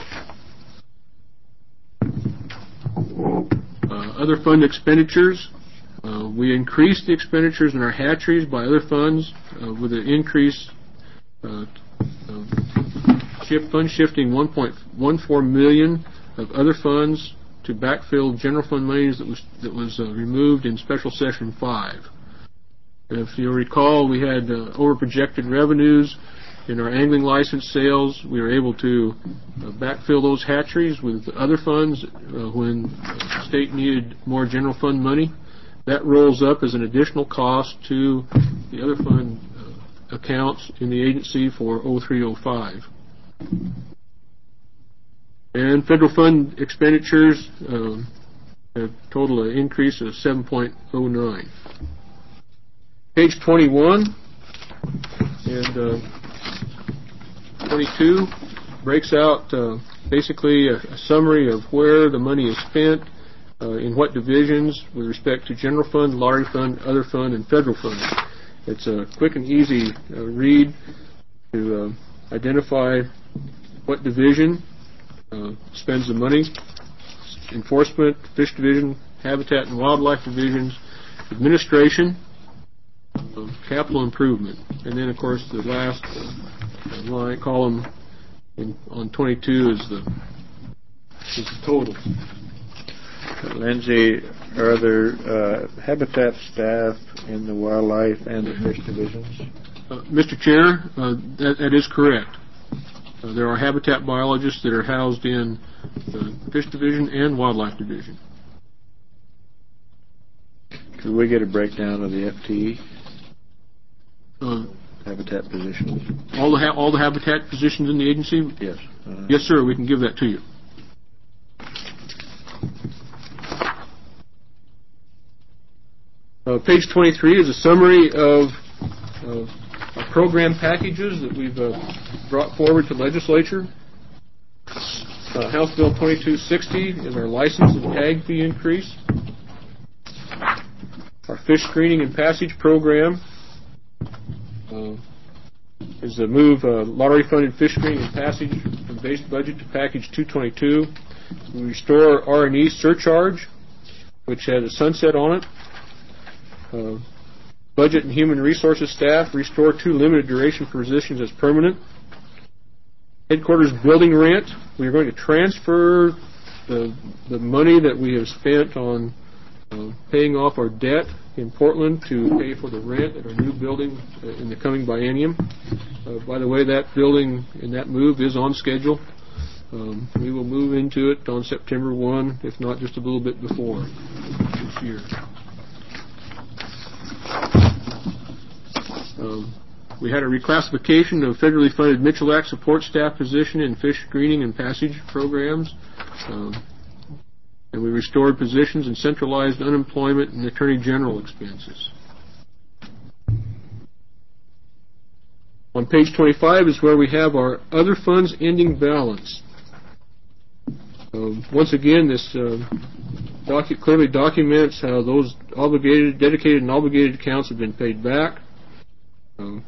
Speaker 6: dollars. Uh, other fund expenditures. Uh, we increased the expenditures in our hatcheries by other funds uh, with an increase uh, of shift fund shifting one point one four million dollars of other funds to backfill general fund monies that was that was uh, removed in special session five. If you recall, we had uh, over projected revenues in our angling license sales. We were able to uh, backfill those hatcheries with other funds uh, when the state needed more general fund money. That rolls up as an additional cost to the other fund uh, accounts in the agency for oh three oh five. And federal fund expenditures um, have total an increase of seven point oh nine. Page twenty-one and uh, twenty-two breaks out uh, basically a, a summary of where the money is spent, uh, in what divisions with respect to general fund, lottery fund, other fund, and federal fund. It's a quick and easy uh, read to uh, identify what division Uh, spends the money. Enforcement, Fish Division, Habitat and Wildlife Divisions, Administration, uh, Capital Improvement, and then of course the last uh, line column in, on twenty-two is the is the total.
Speaker 1: Lindsay, are there uh, Habitat staff in the Wildlife and the Fish Divisions?
Speaker 6: Uh, Mister Chair, uh, that, that is correct. Uh, there are habitat biologists that are housed in the Fish Division and Wildlife Division.
Speaker 1: Could we get a breakdown of the F T E?
Speaker 6: Uh,
Speaker 1: habitat positions?
Speaker 6: All the ha- all the habitat positions in the agency?
Speaker 1: Yes. Uh,
Speaker 6: Yes, sir. We can give that to you. Uh, page twenty-three is a summary of uh, our program packages that we've uh, brought forward to legislature. Uh, House Bill twenty-two sixty is our license and tag fee increase. Our fish screening and passage program uh, is the move uh, lottery-funded fish screening and passage from base budget to package two twenty-two. We restore R and E surcharge, which has a sunset on it. Uh, Budget and Human Resources staff restore two limited duration positions as permanent. Headquarters building rent, we are going to transfer the the money that we have spent on uh, paying off our debt in Portland to pay for the rent at our new building uh, in the coming biennium. Uh, by the way, that building and that move is on schedule. Um, we will move into it on September first, if not just a little bit before this year. Um, we had a reclassification of federally funded Mitchell Act support staff position in fish screening and passage programs. Um, and we restored positions in centralized unemployment and attorney general expenses. On page twenty-five is where we have our other funds ending balance. Um, once again, this uh, docu- clearly documents how those obligated, dedicated, and obligated accounts have been paid back. Um,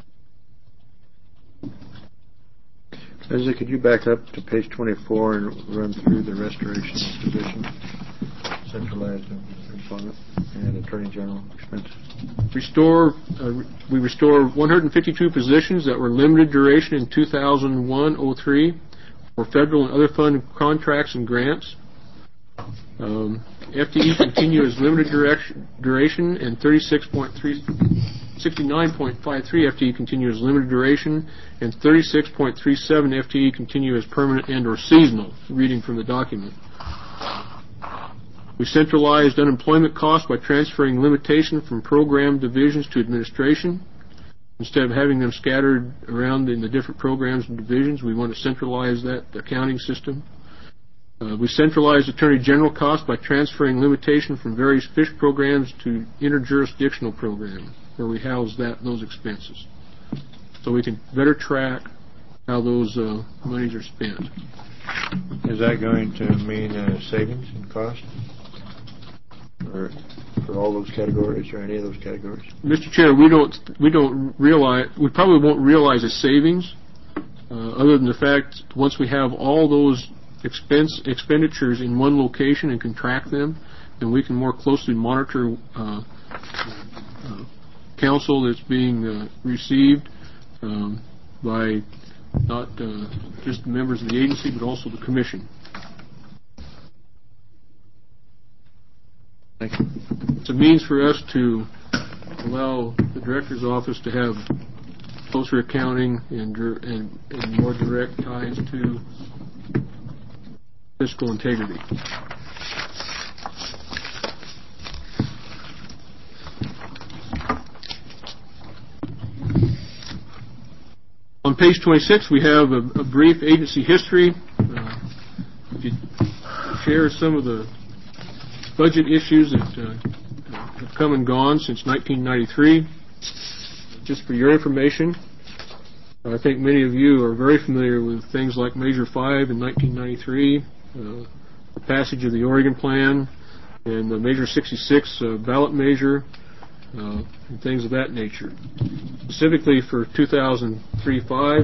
Speaker 1: Leslie, could you back up to page twenty-four and run through the restoration of position, centralized employment, and attorney general expenses?
Speaker 6: Restore. Uh, we restore one hundred fifty-two positions that were limited duration in two thousand one oh three for federal and other fund contracts and grants. Um, F T E continue as limited direction, duration, and thirty-six point three. sixty-nine point five three F T E continue as limited duration, and thirty-six point three seven F T E continue as permanent and or seasonal, reading from the document. We centralized unemployment costs by transferring limitation from program divisions to administration. Instead of having them scattered around in the different programs and divisions, we want to centralize that accounting system. Uh, we centralized attorney general costs by transferring limitation from various fish programs to interjurisdictional programs, where we house that those expenses, so we can better track how those uh, monies are spent.
Speaker 1: Is that going to mean uh, savings in cost? Or for all those categories, or any of those categories?
Speaker 6: Mister Chair, we don't we don't realize we probably won't realize a savings, uh, other than the fact once we have all those expense expenditures in one location and can track them, then we can more closely monitor uh, uh, counsel that's being uh, received um, by not uh, just the members of the agency but also the commission.
Speaker 1: Thank you.
Speaker 6: It's a means for us to allow the director's office to have closer accounting and, and, and more direct ties to fiscal integrity. On page twenty-six, we have a, a brief agency history. Uh, if you share some of the budget issues that uh, have come and gone since nineteen ninety-three. Just for your information, I think many of you are very familiar with things like Measure five in nineteen ninety-three, uh, the passage of the Oregon Plan, and the Measure sixty-six uh, ballot measure, uh, and things of that nature. Specifically for two thousand three five,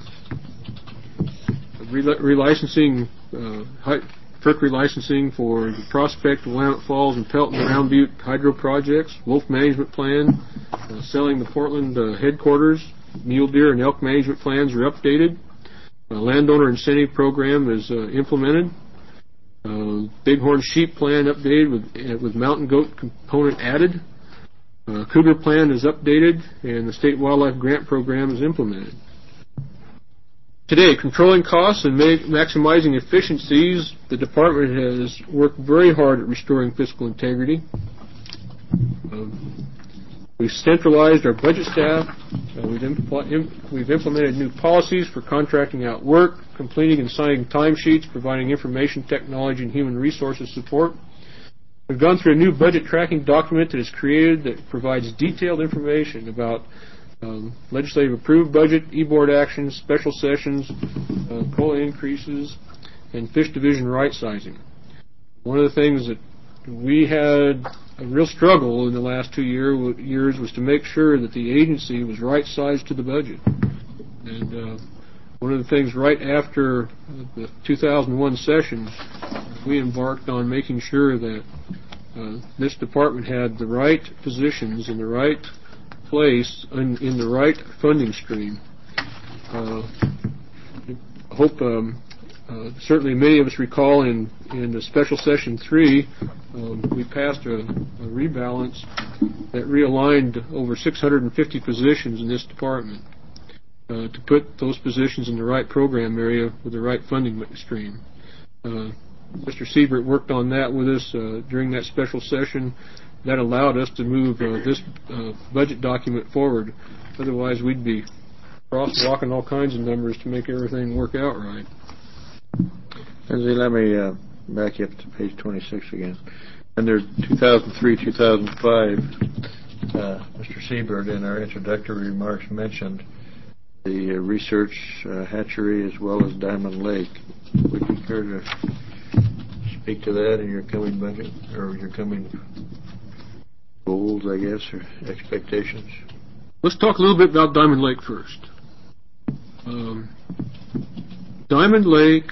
Speaker 6: relicensing uh, high, FERC relicensing for the Prospect, Willamette Falls, and Pelton Round Butte hydro projects, Wolf Management Plan, uh, selling the Portland uh, headquarters, mule deer and elk management plans are updated, uh, landowner incentive program is uh, implemented, uh, Bighorn sheep plan updated with, uh, with mountain goat component added, uh, cougar plan is updated, and the state wildlife grant program is implemented. Today, controlling costs and make, maximizing efficiencies, the department has worked very hard at restoring fiscal integrity. Um, we've centralized our budget staff. Uh, we've, impl- imp- we've implemented new policies for contracting out work, completing and signing timesheets, providing information technology and human resources support. We've gone through a new budget tracking document that is created that provides detailed information about Um, legislative approved budget, e-board actions, special sessions, uh, COLA increases, and fish division right sizing. One of the things that we had a real struggle in the last two year, years was to make sure that the agency was right sized to the budget. And uh, one of the things right after the two thousand one session, we embarked on making sure that uh, this department had the right positions in the right place in, in the right funding stream. Uh, I hope um, uh, certainly many of us recall in, in the special session three, um, we passed a, a rebalance that realigned over six hundred fifty positions in this department uh, to put those positions in the right program area with the right funding stream. Uh, Mister Siebert worked on that with us uh, during that special session. That allowed us to move uh, this uh, budget document forward. Otherwise, we'd be crosswalking all kinds of numbers to make everything work out right.
Speaker 1: Lindsay, let me uh, back you up to page twenty-six again. Under two thousand three to two thousand five, uh, Mister Siebert in our introductory remarks mentioned the uh, research uh, hatchery as well as Diamond Lake. Would you care to speak to that in your coming budget or your coming goals, I guess, or expectations?
Speaker 6: Let's talk a little bit about Diamond Lake first. Um, Diamond Lake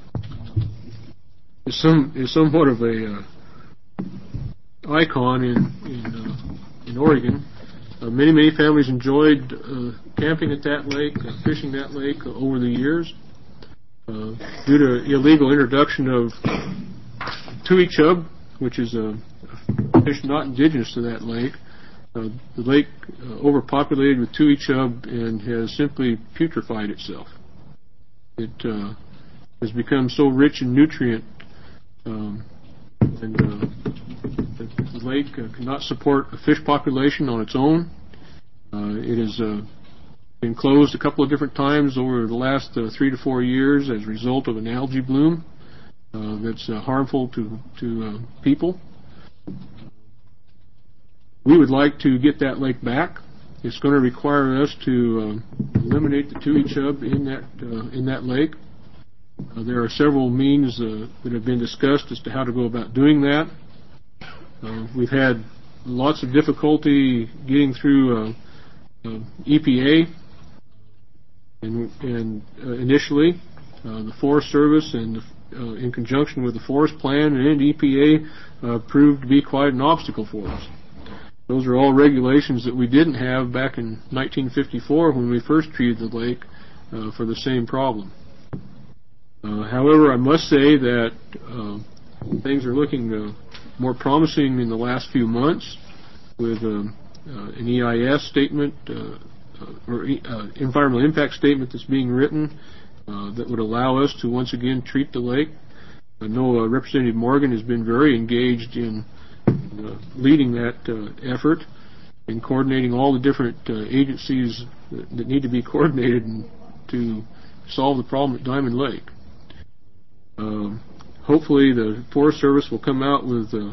Speaker 6: is some is somewhat of a uh, icon in in, uh, in Oregon. Uh, many many families enjoyed uh, camping at that lake, uh, fishing that lake uh, over the years. Uh, due to illegal introduction of tui chub, which is a fish not indigenous to that lake. Uh, the lake uh, overpopulated with tui chub and has simply putrefied itself. It uh, has become so rich in nutrient, um, and uh, the, the lake uh, cannot support a fish population on its own. Uh, it has uh, been closed a couple of different times over the last uh, three to four years as a result of an algae bloom uh, that's uh, harmful to to uh, people. We would like to get that lake back. It's going to require us to uh, eliminate the tui chub in that uh, in that lake. Uh, there are several means uh, that have been discussed as to how to go about doing that. Uh, we've had lots of difficulty getting through uh, uh, E P A, and, and uh, initially uh, the Forest Service, and uh, in conjunction with the Forest Plan and E P A, uh, proved to be quite an obstacle for us. Those are all regulations that we didn't have back in nineteen fifty-four when we first treated the lake uh, for the same problem. Uh, however, I must say that uh, things are looking uh, more promising in the last few months with um, uh, an E I S statement uh, uh, or uh, environmental impact statement that's being written uh, that would allow us to once again treat the lake. I know uh, Representative Morgan has been very engaged in uh, leading that uh, effort and coordinating all the different uh, agencies that, that need to be coordinated in, to solve the problem at Diamond Lake. Uh, hopefully the Forest Service will come out with uh,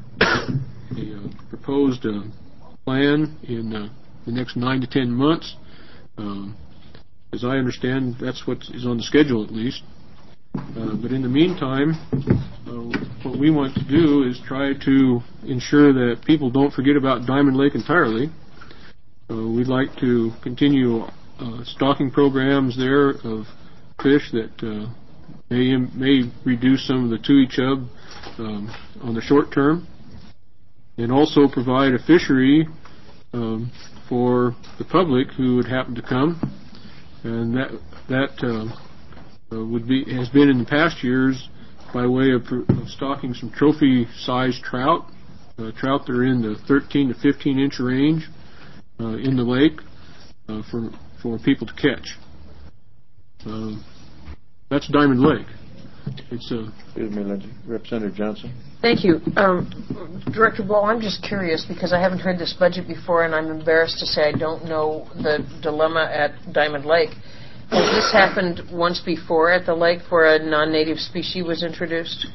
Speaker 6: a uh, proposed uh, plan in uh, the next nine to ten months. Um, as I understand, that's what is on the schedule at least. Uh, but in the meantime, uh, what we want to do is try to ensure that people don't forget about Diamond Lake entirely. Uh, we'd like to continue uh, stocking programs there of fish that uh, may, may reduce some of the tui chub um, on the short term, and also provide a fishery um, for the public who would happen to come, and that that uh, uh, would be has been in the past years by way of, of stocking some trophy-sized trout, uh, trout that are in the thirteen to fifteen inch range uh, in the lake uh, for for people to catch. Uh, that's Diamond Lake. It's a.
Speaker 1: Excuse me, Lindsay. Representative Johnson.
Speaker 4: Thank you. Um, Director Ball, I'm just curious because I haven't heard this budget before, and I'm embarrassed to say I don't know the dilemma at Diamond Lake. Has this happened once before at the lake where a non-native species was introduced?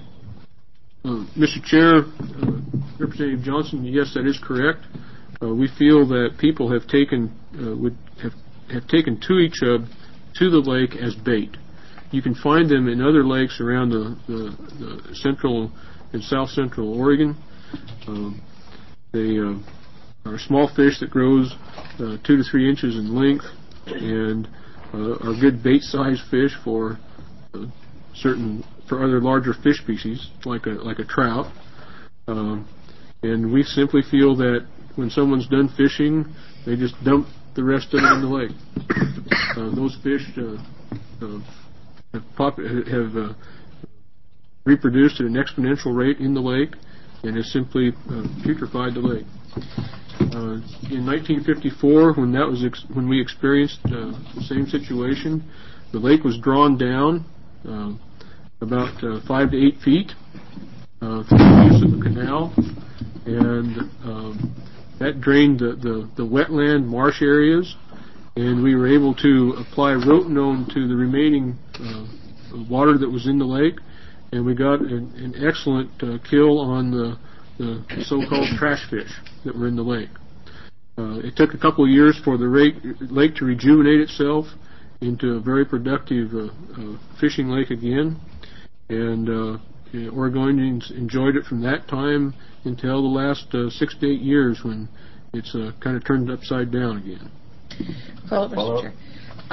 Speaker 6: Uh, Mister Chair, uh, Representative Johnson, yes, that is correct. Uh, we feel that people have taken uh, would have have taken tui chub to the lake as bait. You can find them in other lakes around the, the, the central and south central Oregon. Um, they uh, are small fish that grows uh, two to three inches in length and uh, are good bait-sized fish for uh, certain for other larger fish species like a like a trout. Um, and we simply feel that when someone's done fishing, they just dump the rest of it in the lake. Uh, those fish uh, uh, have, pop- have uh, reproduced at an exponential rate in the lake and has simply uh, putrefied the lake. Uh, in nineteen fifty-four, when that was ex- when we experienced uh, the same situation, the lake was drawn down uh, about uh, five to eight feet uh, through the use of the canal, and um, that drained the, the, the wetland marsh areas, and we were able to apply rotenone to the remaining uh, water that was in the lake, and we got an, an excellent uh, kill on the, the so-called trash fish that were in the lake. Uh, it took a couple of years for the lake, lake to rejuvenate itself into a very productive uh, uh, fishing lake again, and uh, Oregonians enjoyed it from that time until the last uh, six to eight years when it's uh, kind of turned upside down again.
Speaker 4: Well, Mister Chair.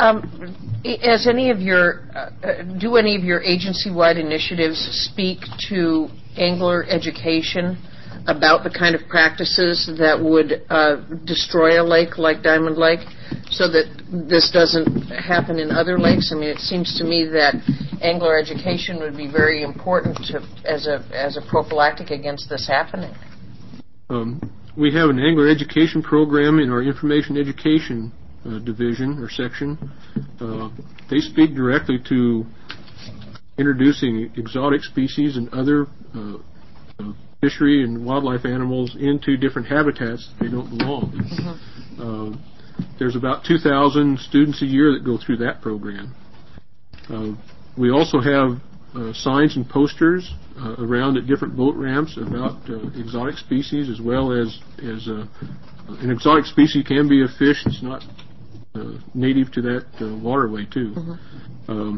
Speaker 4: Um, as any of your, uh, do any of your agency-wide initiatives speak to angler education about the kind of practices that would uh, destroy a lake like Diamond Lake so that this doesn't happen in other lakes? I mean, it seems to me that angler education would be very important to, as a as a prophylactic against this happening.
Speaker 6: Um, we have an angler education program in our information education uh, division or section. Uh, they speak directly to introducing exotic species and other uh, uh, fishery and wildlife animals into different habitats that they don't belong. Mm-hmm. Uh, there's about two thousand students a year that go through that program. Uh, we also have uh, signs and posters uh, around at different boat ramps about uh, exotic species, as well as, as uh, an exotic species can be a fish that's not uh, native to that uh, waterway, too. Mm-hmm. Um,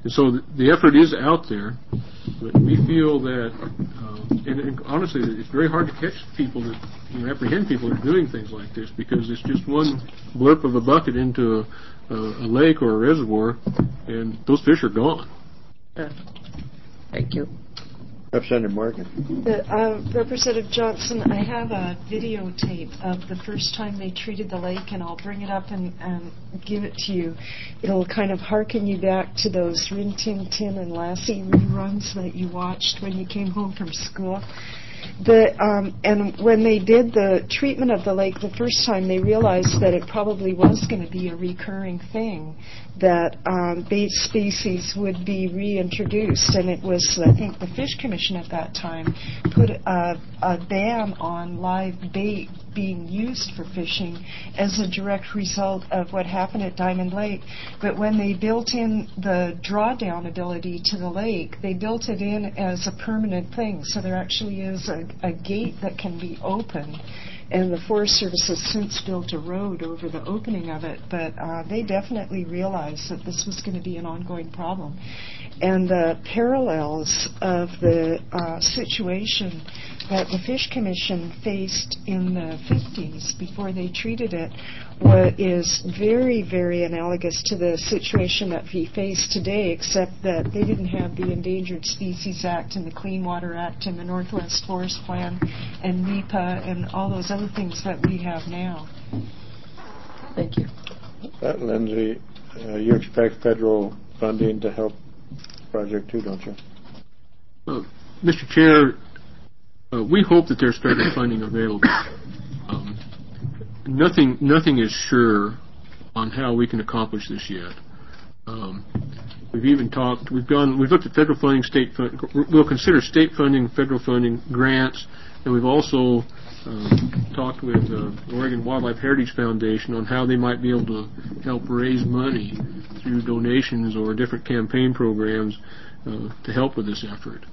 Speaker 6: and so the, the effort is out there, but we feel that, uh, and, and honestly, it's very hard to catch people that, you know, apprehend people that are doing things like this, because it's just one blurp of a bucket into a, a, a lake or a reservoir, and those fish are gone.
Speaker 4: Uh, Thank you.
Speaker 1: Representative Morgan.
Speaker 5: The, uh, Representative Johnson, I have a videotape of the first time they treated the lake, and I'll bring it up and, and give it to you. It'll kind of hearken you back to those Rin Tin Tin and Lassie reruns that you watched when you came home from school. The, um, and when they did the treatment of the lake the first time, they realized that it probably was going to be a recurring thing, that um, bait species would be reintroduced. And it was, I think, the Fish Commission at that time put a, a ban on live bait being used for fishing as a direct result of what happened at Diamond Lake. But when they built in the drawdown ability to the lake, they built it in as a permanent thing. So there actually is a, a gate that can be opened. And the Forest Service has since built a road over the opening of it. But uh, they definitely realized that this was going to be an ongoing problem. And the parallels of the uh, situation that the Fish Commission faced in the fifties before they treated it what is very, very analogous to the situation that we face today, except that they didn't have the Endangered Species Act and the Clean Water Act and the Northwest Forest Plan and NEPA and all those other things that we have now.
Speaker 4: Thank you.
Speaker 1: Uh, Lindsay, uh, you expect federal funding to help the project too, don't you?
Speaker 6: Uh, Mister Chair, uh, we hope that there's federal funding available. Um, nothing, nothing is sure on how we can accomplish this yet. Um, we've even talked. We've gone. We've looked at federal funding, state fund. We'll consider state funding, federal funding, grants, and we've also um, talked with uh, the Oregon Wildlife Heritage Foundation on how they might be able to help raise money through donations or different campaign programs uh, to help with this effort.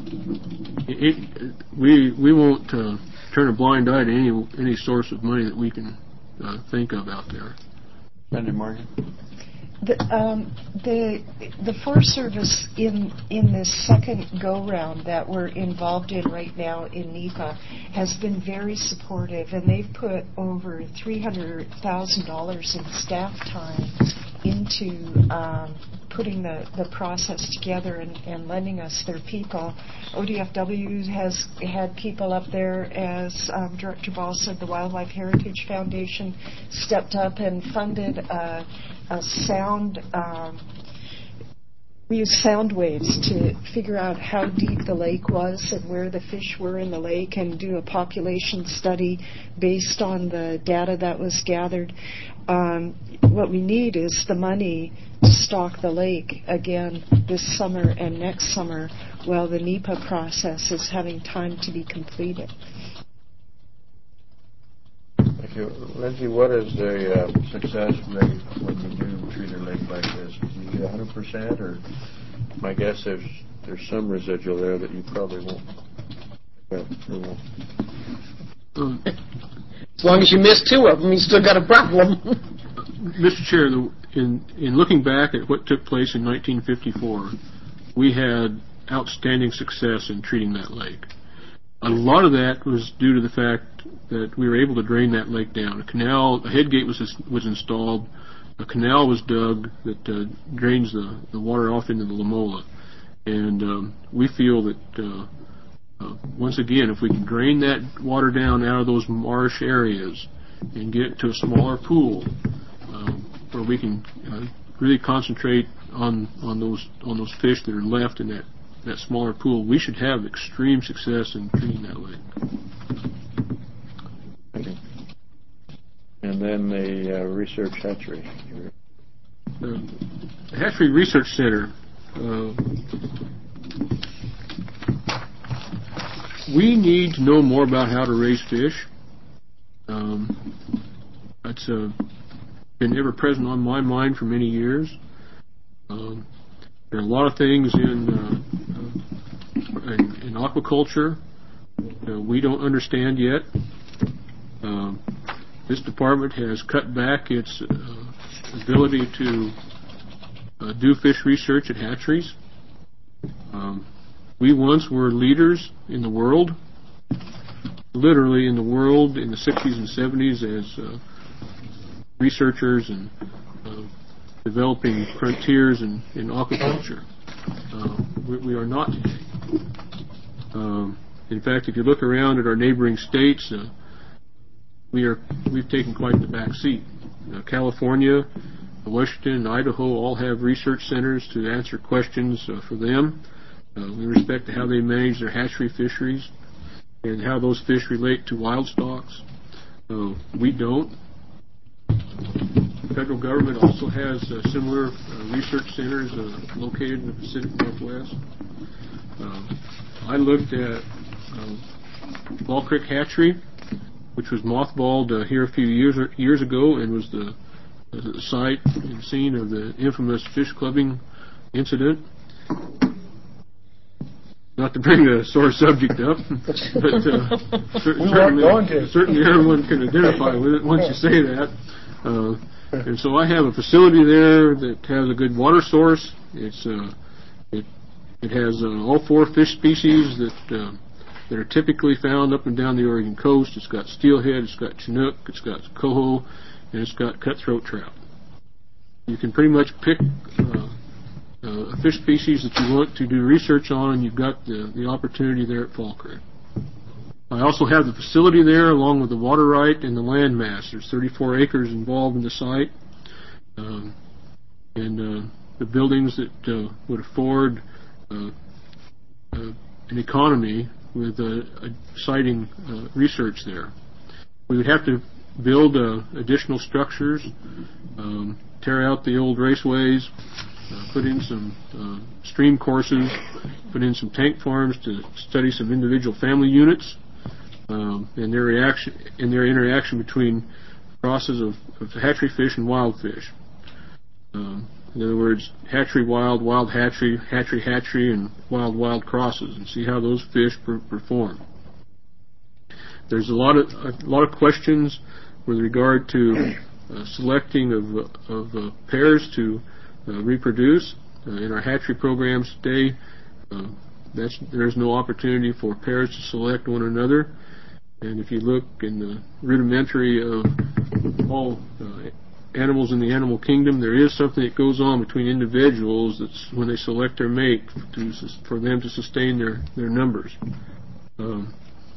Speaker 6: It, it, we we won't uh, turn a blind eye to any any source of money that we can uh, think of out there.
Speaker 1: Senator Morgan.
Speaker 5: The, um, the the Forest Service in in this second go round that we're involved in right now in NEPA has been very supportive, and they've put over three hundred thousand dollars in staff time into um, putting the, the process together and, and lending us their people. O D F W has had people up there, as um, Director Ball said. The Wildlife Heritage Foundation stepped up and funded a, a sound, um, we used sound waves to figure out how deep the lake was and where the fish were in the lake and do a population study based on the data that was gathered. Um, what we need is the money to stock the lake again this summer and next summer while the NEPA process is having time to be completed.
Speaker 1: Thank you. Lindsay, what is the uh, success rate when you do treat a lake like this? Do you get one hundred percent, or my guess is there's some residual there that you probably won't? Well, you won't.
Speaker 6: Um,
Speaker 4: As long as you miss two of them, you still got a problem.
Speaker 6: Mister Chair, the, in in looking back at what took place in nineteen fifty-four, we had outstanding success in treating that lake. A lot of that was due to the fact that we were able to drain that lake down. A canal, a head gate was was installed. A canal was dug that uh, drains the, the water off into the Lamola. And um, we feel that, uh, uh, once again, if we can drain that water down out of those marsh areas and get it to a smaller pool, uh, where we can uh, really concentrate on, on those on those fish that are left in that that smaller pool, we should have extreme success in treating that lake.
Speaker 1: Thank you. And then the uh, research hatchery.
Speaker 6: The Hatchery Research Center, uh, we need to know more about how to raise fish. Um, that's uh, been ever present on my mind for many years. Um, There are a lot of things in uh, uh, in, in aquaculture uh, we don't understand yet. Um, this department has cut back its uh, ability to uh, do fish research at hatcheries. Um, we once were leaders in the world, literally in the world in the sixties and seventies as uh, researchers and uh, developing frontiers in, in aquaculture. Uh, we, we are not today. Um, in fact, if you look around at our neighboring states, uh, we are we've taken quite the back seat. Uh, California, Washington, and Idaho all have research centers to answer questions uh, for them uh, with respect to how they manage their hatchery fisheries and how those fish relate to wild stocks. Uh, we don't. The federal government also has uh, similar uh, research centers uh, located in the Pacific Northwest. Uh, I looked at uh, Ball Creek Hatchery, which was mothballed uh, here a few years years ago and was the, the site and scene of the infamous fish clubbing incident. Not to bring a sore subject up, but uh, cer- certainly, certainly everyone can identify with it once you say that. Uh, and so I have a facility there that has a good water source. It's uh, it it has uh, all four fish species that uh, that are typically found up and down the Oregon coast. It's got steelhead, it's got chinook, it's got coho, and it's got cutthroat trout. You can pretty much pick uh, uh, a fish species that you want to do research on, and you've got the, the opportunity there at Fall Creek. I also have the facility there along with the water right and the land mass. There's thirty-four acres involved in the site, um, and uh, the buildings that uh, would afford uh, uh, an economy with uh, uh, siting uh, research there. We would have to build uh, additional structures, um, tear out the old raceways, uh, put in some uh, stream courses, put in some tank farms to study some individual family units um, and their reaction and their interaction between crosses of, of hatchery fish and wild fish. Um, in other words, hatchery wild, wild hatchery, hatchery hatchery, and wild wild crosses, and see how those fish per- perform. There's a lot of a lot of questions with regard to uh, selecting of of uh, pairs to uh, reproduce uh, in our hatchery programs today. Uh, that's there's no opportunity for pairs to select one another, and if you look in the rudimentary of all uh, animals in the animal kingdom, there is something that goes on between individuals that's when they select their mate to, for them to sustain their, their numbers. Um,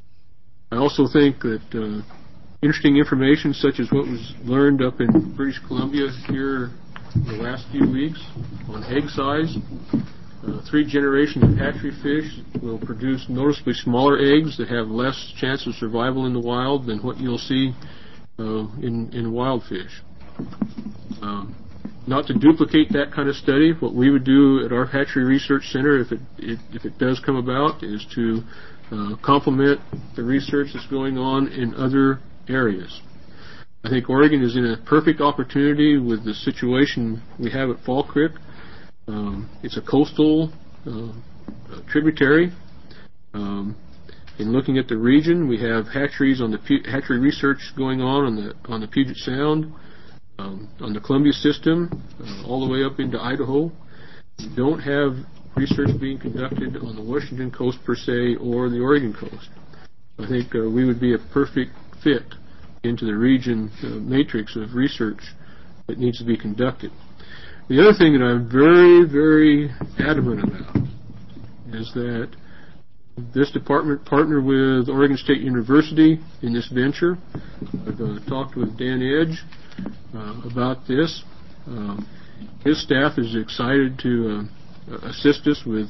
Speaker 6: I also think that uh, interesting information such as what was learned up in British Columbia here in the last few weeks on egg size. Uh, three generations of hatchery fish will produce noticeably smaller eggs that have less chance of survival in the wild than what you'll see uh, in, in wild fish. Um, not to duplicate that kind of study, what we would do at our hatchery research center, if it, it if it does come about, is to uh, complement the research that's going on in other areas. I think Oregon is in a perfect opportunity with the situation we have at Fall Creek. Um, it's a coastal uh, tributary. Um, in looking at the region, we have hatcheries on the P- hatchery research going on on the on the Puget Sound. Um, on the Columbia system, uh, all the way up into Idaho. We don't have research being conducted on the Washington coast per se or the Oregon coast. I think uh, we would be a perfect fit into the region uh, matrix of research that needs to be conducted. The other thing that I'm very, very adamant about is that this department partnered with Oregon State University in this venture. I've uh, talked with Dan Edge Uh, about this. Uh, his staff is excited to uh, assist us with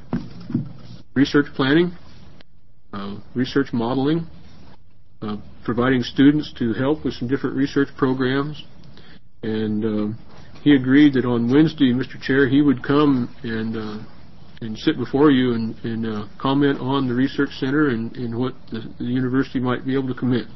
Speaker 6: research planning, uh, research modeling, uh, providing students to help with some different research programs. And uh, he agreed that on Wednesday, Mister Chair, he would come and uh, and sit before you and, and uh, comment on the research center and, and what the, the university might be able to commit.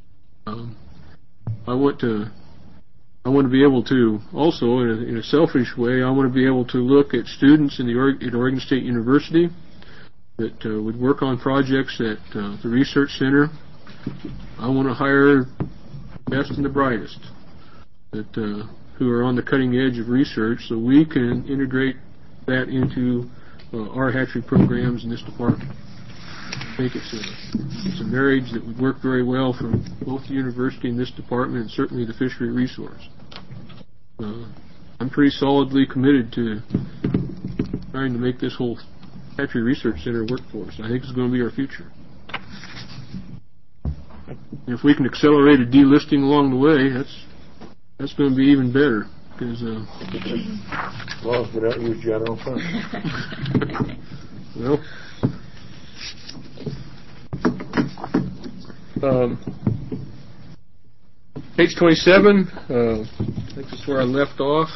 Speaker 6: Um, I want to I want to be able to also, in a, in a selfish way, I want to be able to look at students in the or- at Oregon State University that uh, would work on projects at uh, the research center. I want to hire the best and the brightest that uh, who are on the cutting edge of research, so we can integrate that into uh, our hatchery programs in this department. I think it's a, it's a marriage that would work very well for both the university and this department, and certainly the fishery resource. Uh, I'm pretty solidly committed to trying to make this whole hatchery research center work for us. I think it's going to be our future. And if we can accelerate a delisting along the way, that's that's going to be even better. Because uh,
Speaker 1: as long as we don't use general funds.
Speaker 6: well, um, page twenty-seven. Uh, I think that's where I left off.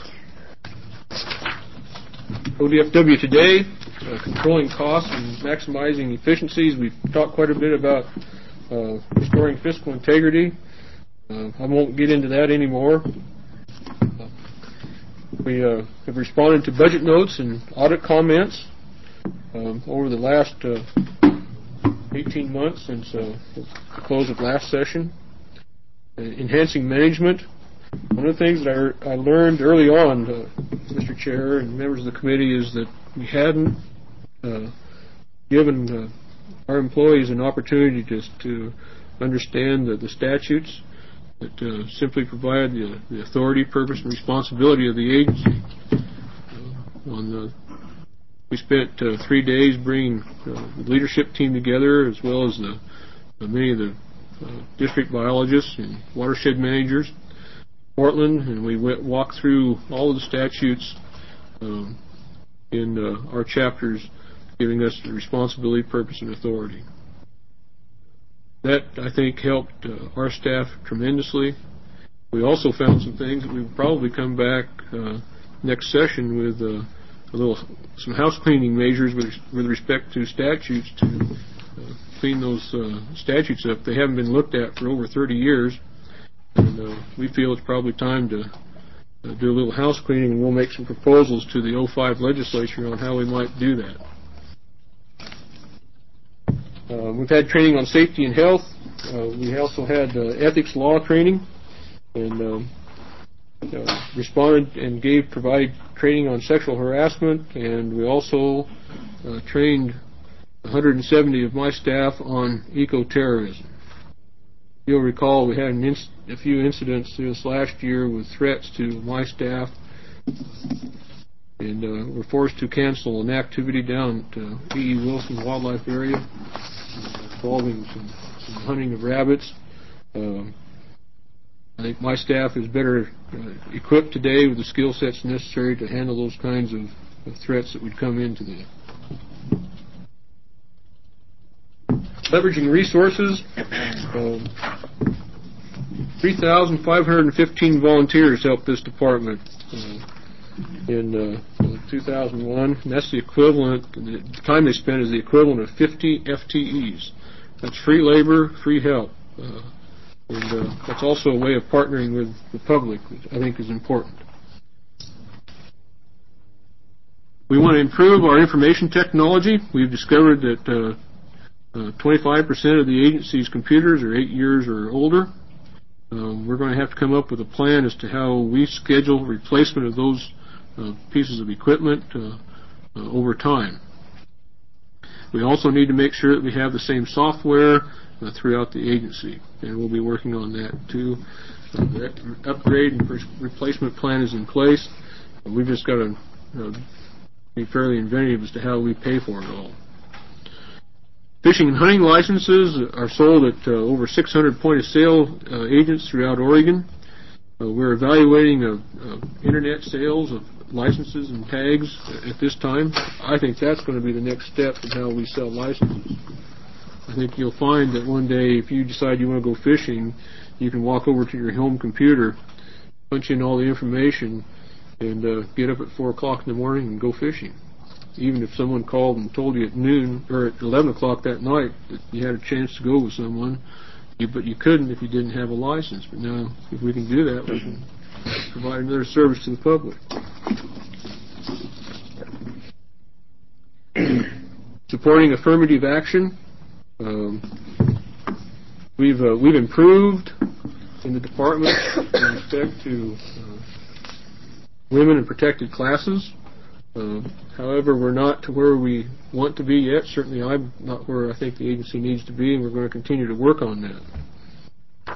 Speaker 6: O D F W today, uh, controlling costs and maximizing efficiencies. We've talked quite a bit about uh, restoring fiscal integrity. Uh, I won't get into that anymore. Uh, we uh, have responded to budget notes and audit comments um, over the last uh, eighteen months since uh, the close of last session. Uh, enhancing management. One of the things that I, I learned early on, uh, Mister Chair and members of the committee, is that we hadn't uh, given uh, our employees an opportunity to, to understand the, the statutes that uh, simply provide the, the authority, purpose, and responsibility of the agency. Uh, on the, we spent uh, three days bringing uh, the leadership team together, as well as the, uh, many of the uh, district biologists and watershed managers, Portland, and we went walked through all of the statutes um, in uh, our chapters, giving us the responsibility, purpose, and authority. That, I think, helped uh, our staff tremendously. We also found some things that we would probably come back uh, next session with uh, a little some house cleaning measures with, with respect to statutes to uh, clean those uh, statutes up. They haven't been looked at for over thirty years, and uh, we feel it's probably time to uh, do a little house cleaning, and we'll make some proposals to the oh five legislature on how we might do that. Uh, we've had training on safety and health. Uh, we also had uh, ethics law training, and um, uh, responded and gave provide training on sexual harassment. And we also uh, trained one hundred seventy of my staff on eco-terrorism. You'll recall we had an inc- a few incidents this last year with threats to my staff, and uh, we're forced to cancel an activity down at E E. Wilson Wildlife Area involving some, some hunting of rabbits. Uh, I think my staff is better uh, equipped today with the skill sets necessary to handle those kinds of, of threats that would come into them. Leveraging resources. Um, three thousand five hundred fifteen volunteers helped this department uh, in uh, two thousand one. And that's the equivalent, the time they spent is the equivalent of fifty F T Es. That's free labor, free help. Uh, and uh, that's also a way of partnering with the public, which I think is important. We want to improve our information technology. We've discovered that uh, Uh, twenty-five percent of the agency's computers are eight years or older. Um, we're going to have to come up with a plan as to how we schedule replacement of those uh, pieces of equipment uh, uh, over time. We also need to make sure that we have the same software uh, throughout the agency, and we'll be working on that too. Uh, that upgrade and replacement plan is in place. We've just got to uh, be fairly inventive as to how we pay for it all. Fishing and hunting licenses are sold at uh, over six hundred point-of-sale uh, agents throughout Oregon. Uh, we're evaluating uh, uh, internet sales of licenses and tags at this time. I think that's going to be the next step in how we sell licenses. I think you'll find that one day, if you decide you want to go fishing, you can walk over to your home computer, punch in all the information, and uh, get up at four o'clock in the morning and go fishing. Even if someone called and told you at noon or at eleven o'clock that night that you had a chance to go with someone, you, but you couldn't if you didn't have a license. But now, if we can do that, we can provide another service to the public. Supporting affirmative action. Um, we've uh, we've improved in the department in respect to uh, women and protected classes. Uh, however, we're not to where we want to be yet. Certainly I'm not where I think the agency needs to be, and we're going to continue to work on that.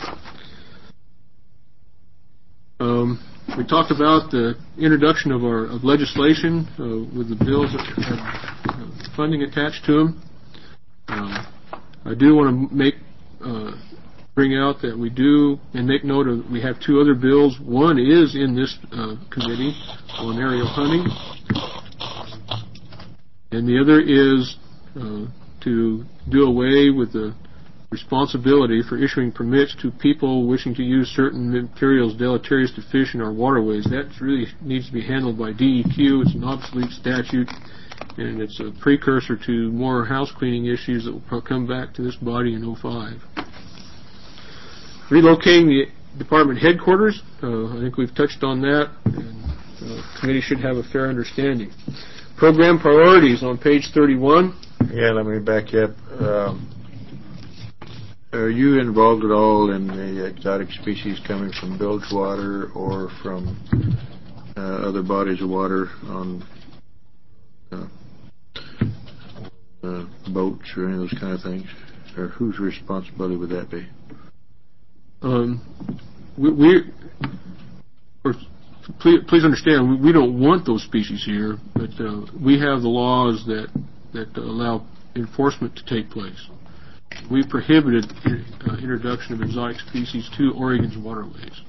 Speaker 6: Um, we talked about the introduction of our of legislation uh, with the bills that have uh, funding attached to them. Uh, I do want to make uh, bring out that we do and make note of we have two other bills. One is in this uh, committee on aerial hunting, and the other is uh, to do away with the responsibility for issuing permits to people wishing to use certain materials deleterious to fish in our waterways. That really needs to be handled by D E Q. It's an obsolete statute, and it's a precursor to more house cleaning issues that will come back to this body in oh five. Relocating the department headquarters, uh, I think we've touched on that, and uh, the committee should have a fair understanding. Program priorities on page thirty-one.
Speaker 1: Yeah, let me back you up. Um, are you involved at all in the exotic species coming from bilge water or from uh, other bodies of water on uh, uh, boats or any of those kind of things? Or whose responsibility would that be?
Speaker 6: Um, we, we or, please, please understand, we, we don't want those species here, but uh, we have the laws that that allow enforcement to take place. We prohibited uh, introduction of exotic species to Oregon's waterways.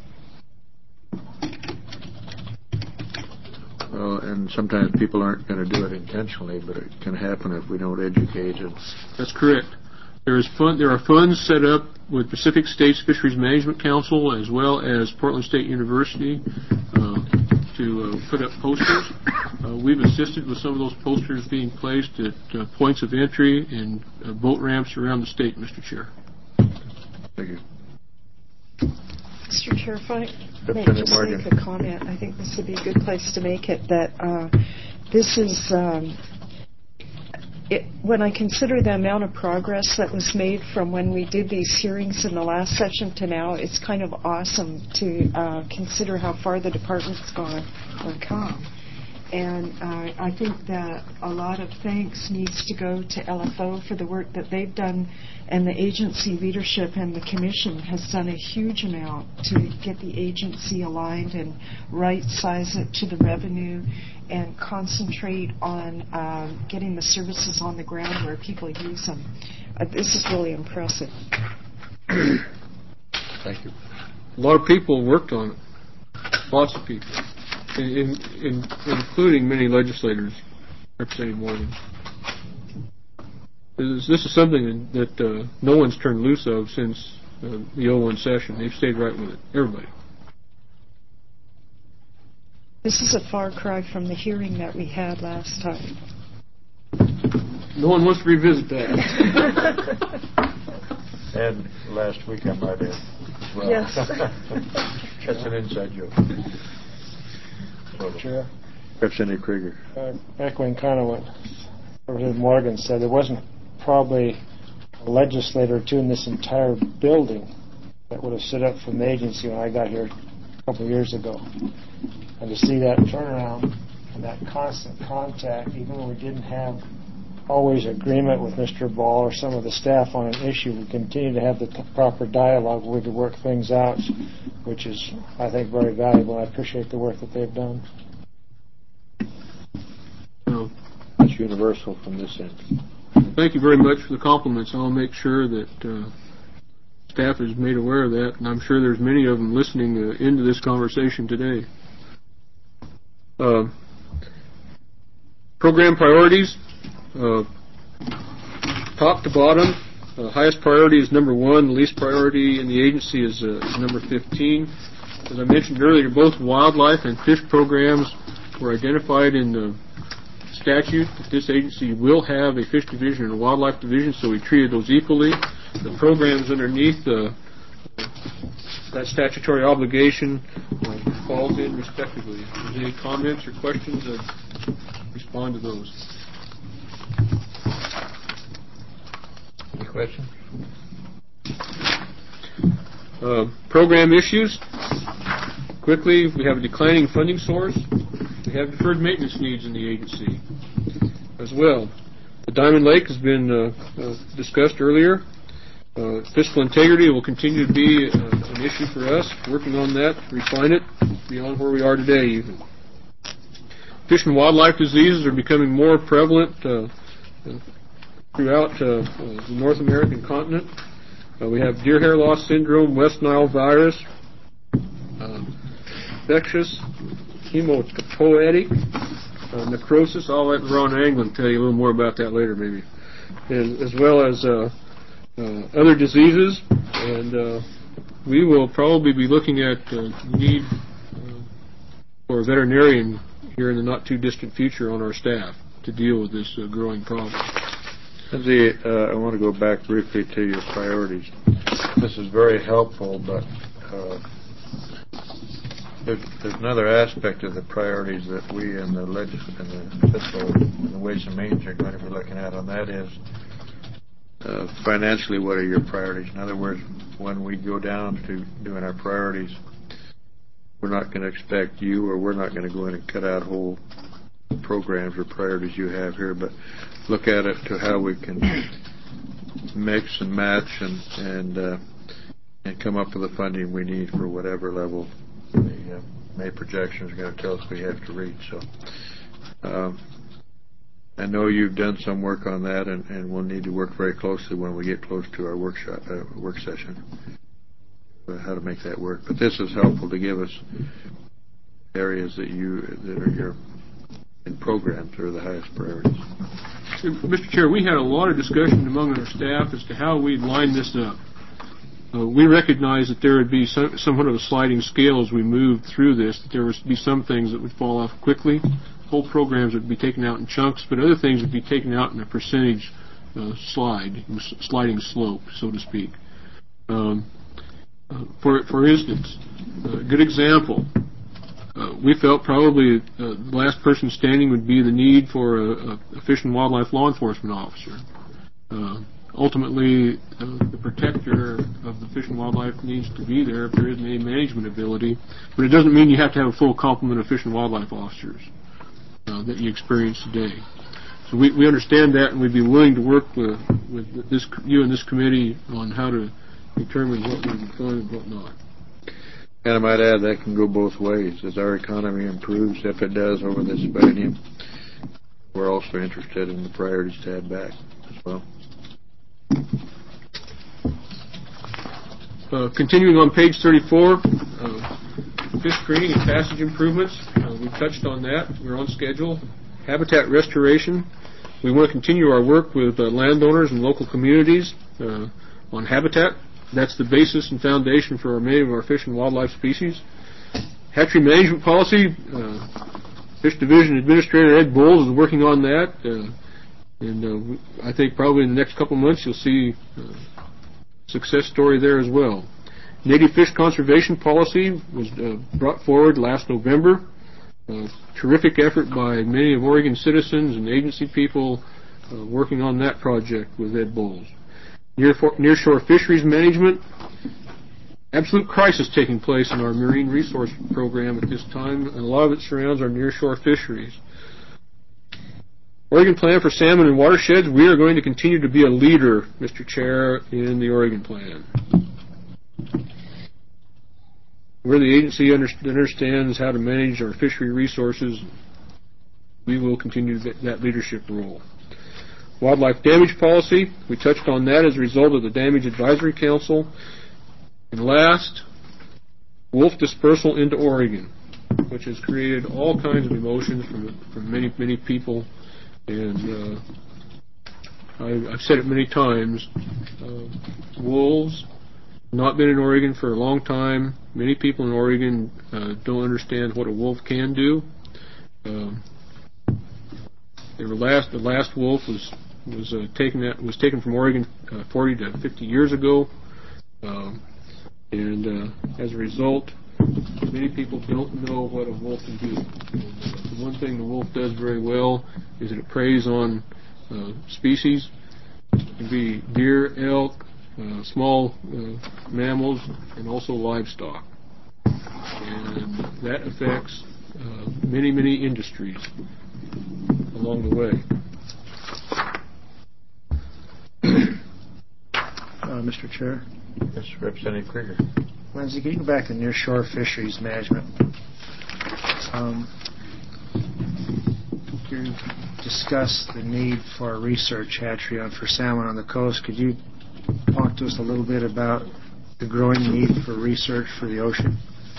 Speaker 1: Well, and sometimes people aren't going to do it intentionally, but it can happen if we don't educate it.
Speaker 6: That's correct. There is fund, there are funds set up with Pacific States Fisheries Management Council as well as Portland State University uh, to uh, put up posters. Uh, we've assisted with some of those posters being placed at uh, points of entry and uh, boat ramps around the state, Mister Chair.
Speaker 1: Thank you.
Speaker 5: Mister Chair, if I may
Speaker 1: Senator
Speaker 5: just
Speaker 1: Morgan.
Speaker 5: make a comment, I think this would be a good place to make it, that uh, this is, um, it, when I consider the amount of progress that was made from when we did these hearings in the last session to now, it's kind of awesome to uh, consider how far the department's gone or come. And uh, I think that a lot of thanks needs to go to L F O for the work that they've done, and the agency leadership and the commission has done a huge amount to get the agency aligned and right-size it to the revenue and concentrate on um, getting the services on the ground where people use them. Uh, this is really impressive.
Speaker 1: Thank you.
Speaker 6: A lot of people worked on it. Lots of people. In, in, including many legislators, Representative Morgan. This, this is something that uh, no one's turned loose of since uh, the oh one session. They've stayed right with it, everybody.
Speaker 5: This is a far cry from the hearing that we had last time.
Speaker 6: No one wants to revisit that.
Speaker 1: And last week I might have as well.
Speaker 5: Yes.
Speaker 1: That's an inside joke.
Speaker 3: Chair,
Speaker 1: Representative Krieger.
Speaker 3: uh, echoing kind of what Representative Morgan said, there wasn't probably a legislator or two in this entire building that would have stood up from the agency when I got here a couple of years ago. And to see that turnaround and that constant contact, even when we didn't have always agreement with Mister Ball or some of the staff on an issue, we continue to have the t- proper dialogue where we could work things out, which is, I think, very valuable. I appreciate the work that they've done.
Speaker 6: So,
Speaker 1: That's universal from this end.
Speaker 6: thank you very much for the compliments. I'll make sure that uh, staff is made aware of that, and I'm sure there's many of them listening uh, into this conversation today. Uh, program priorities. Uh, top to bottom, uh, highest priority is number one. The least priority in the agency is, uh, is number fifteen. As I mentioned earlier, both wildlife and fish programs were identified in the statute that this agency will have a fish division and a wildlife division, so we treated those equally. The programs underneath uh, that statutory obligation uh, falls in respectively. If there's any comments or questions, uh, respond to those.
Speaker 1: Any questions?
Speaker 6: Uh, program issues. quickly, we have a declining funding source. We have deferred maintenance needs in the agency as well. The Diamond Lake has been uh, uh, discussed earlier. Uh, fiscal integrity will continue to be uh, an issue for us, working on that to refine it beyond where we are today even. Fish and wildlife diseases are becoming more prevalent uh, throughout uh, uh, the North American continent. Uh, we have deer hair loss syndrome, West Nile virus, uh, infectious hematopoietic uh, necrosis. I'll let Ron Anglin tell you a little more about that later, maybe, and as well as uh, uh, other diseases. And uh, we will probably be looking at uh, need uh, for a veterinarian here in the not too distant future on our staff to deal with this uh, growing problem.
Speaker 1: Lindsay, uh, I want to go back briefly to your priorities. This is very helpful, but uh, there's, there's another aspect of the priorities that we in the legis- and the fiscal and the Ways and Means are going to be looking at, and that is uh, financially, what are your priorities? In other words, when we go down to doing our priorities, we're not going to expect you, or we're not going to go in and cut out whole programs or priorities you have here, but look at it to how we can mix and match and and uh, and come up with the funding we need for whatever level the uh, May projections are going to tell us we have to reach. So um, I know you've done some work on that, and, and we'll need to work very closely when we get close to our workshop uh, work session, uh, how to make that work. But this is helpful to give us areas that you that are your in programs that are the highest priorities.
Speaker 6: Mister Chair, we had a lot of discussion among our staff as to how we'd line this up. Uh, we recognize that there would be some, somewhat of a sliding scale as we moved through this, that there would be some things that would fall off quickly, whole programs would be taken out in chunks, but other things would be taken out in a percentage uh, slide, sliding slope, so to speak. Um, uh, for, for instance, a good example, Uh, we felt probably uh, the last person standing would be the need for a, a fish and wildlife law enforcement officer. Uh, ultimately, uh, the protector of the fish and wildlife needs to be there if there isn't any management ability, but it doesn't mean you have to have a full complement of fish and wildlife officers uh, that you experience today. So we, we understand that, and we'd be willing to work with, with this, you and this committee on how to determine what we can fund and what not.
Speaker 1: And I might add, that can go both ways. As our economy improves, if it does over this biennium, we're also interested in the priorities to add back as well.
Speaker 6: Uh, continuing on page thirty-four, uh, fish screening and passage improvements. Uh, we touched on that. We're on schedule. Habitat restoration. We want to continue our work with uh, landowners and local communities uh, on habitat. That's the basis and foundation for our many of our fish and wildlife species. Hatchery management policy. Uh, Fish Division Administrator Ed Bowles is working on that, uh, and uh, I think probably in the next couple months you'll see a success story there as well. Native fish conservation policy was uh, brought forward last November. Uh, terrific effort by many of Oregon citizens and agency people uh, working on that project with Ed Bowles. Near nearshore fisheries management, absolute crisis taking place in our marine resource program at this time, and a lot of it surrounds our nearshore fisheries. Oregon Plan for Salmon and Watersheds, we are going to continue to be a leader, Mister Chair, in the Oregon Plan. Where the agency under, understands how to manage our fishery resources, we will continue that, that leadership role. Wildlife damage policy, we touched on that as a result of the Damage Advisory Council. And last, wolf dispersal into Oregon, which has created all kinds of emotions from, from many, many people. And uh, I, I've said it many times, uh, wolves have not been in Oregon for a long time. Many people in Oregon uh, don't understand what a wolf can do. Um, they were last, the last wolf was was uh, taken at, was taken from Oregon uh, forty to fifty years ago, um, and uh, as a result, many people don't know what a wolf can do. And, uh, the one thing the wolf does very well is that it preys on uh, species. It can be deer, elk, uh, small uh, mammals, and also livestock. and that affects uh, many, many industries along the way.
Speaker 3: Uh, Mister Chair,
Speaker 1: Yes, Representative Krieger.
Speaker 3: Lindsay, can you go back to nearshore fisheries management? Um, you discussed the need for a research hatchery on for salmon on the coast. Could you talk to us a little bit about the growing need for research for the ocean?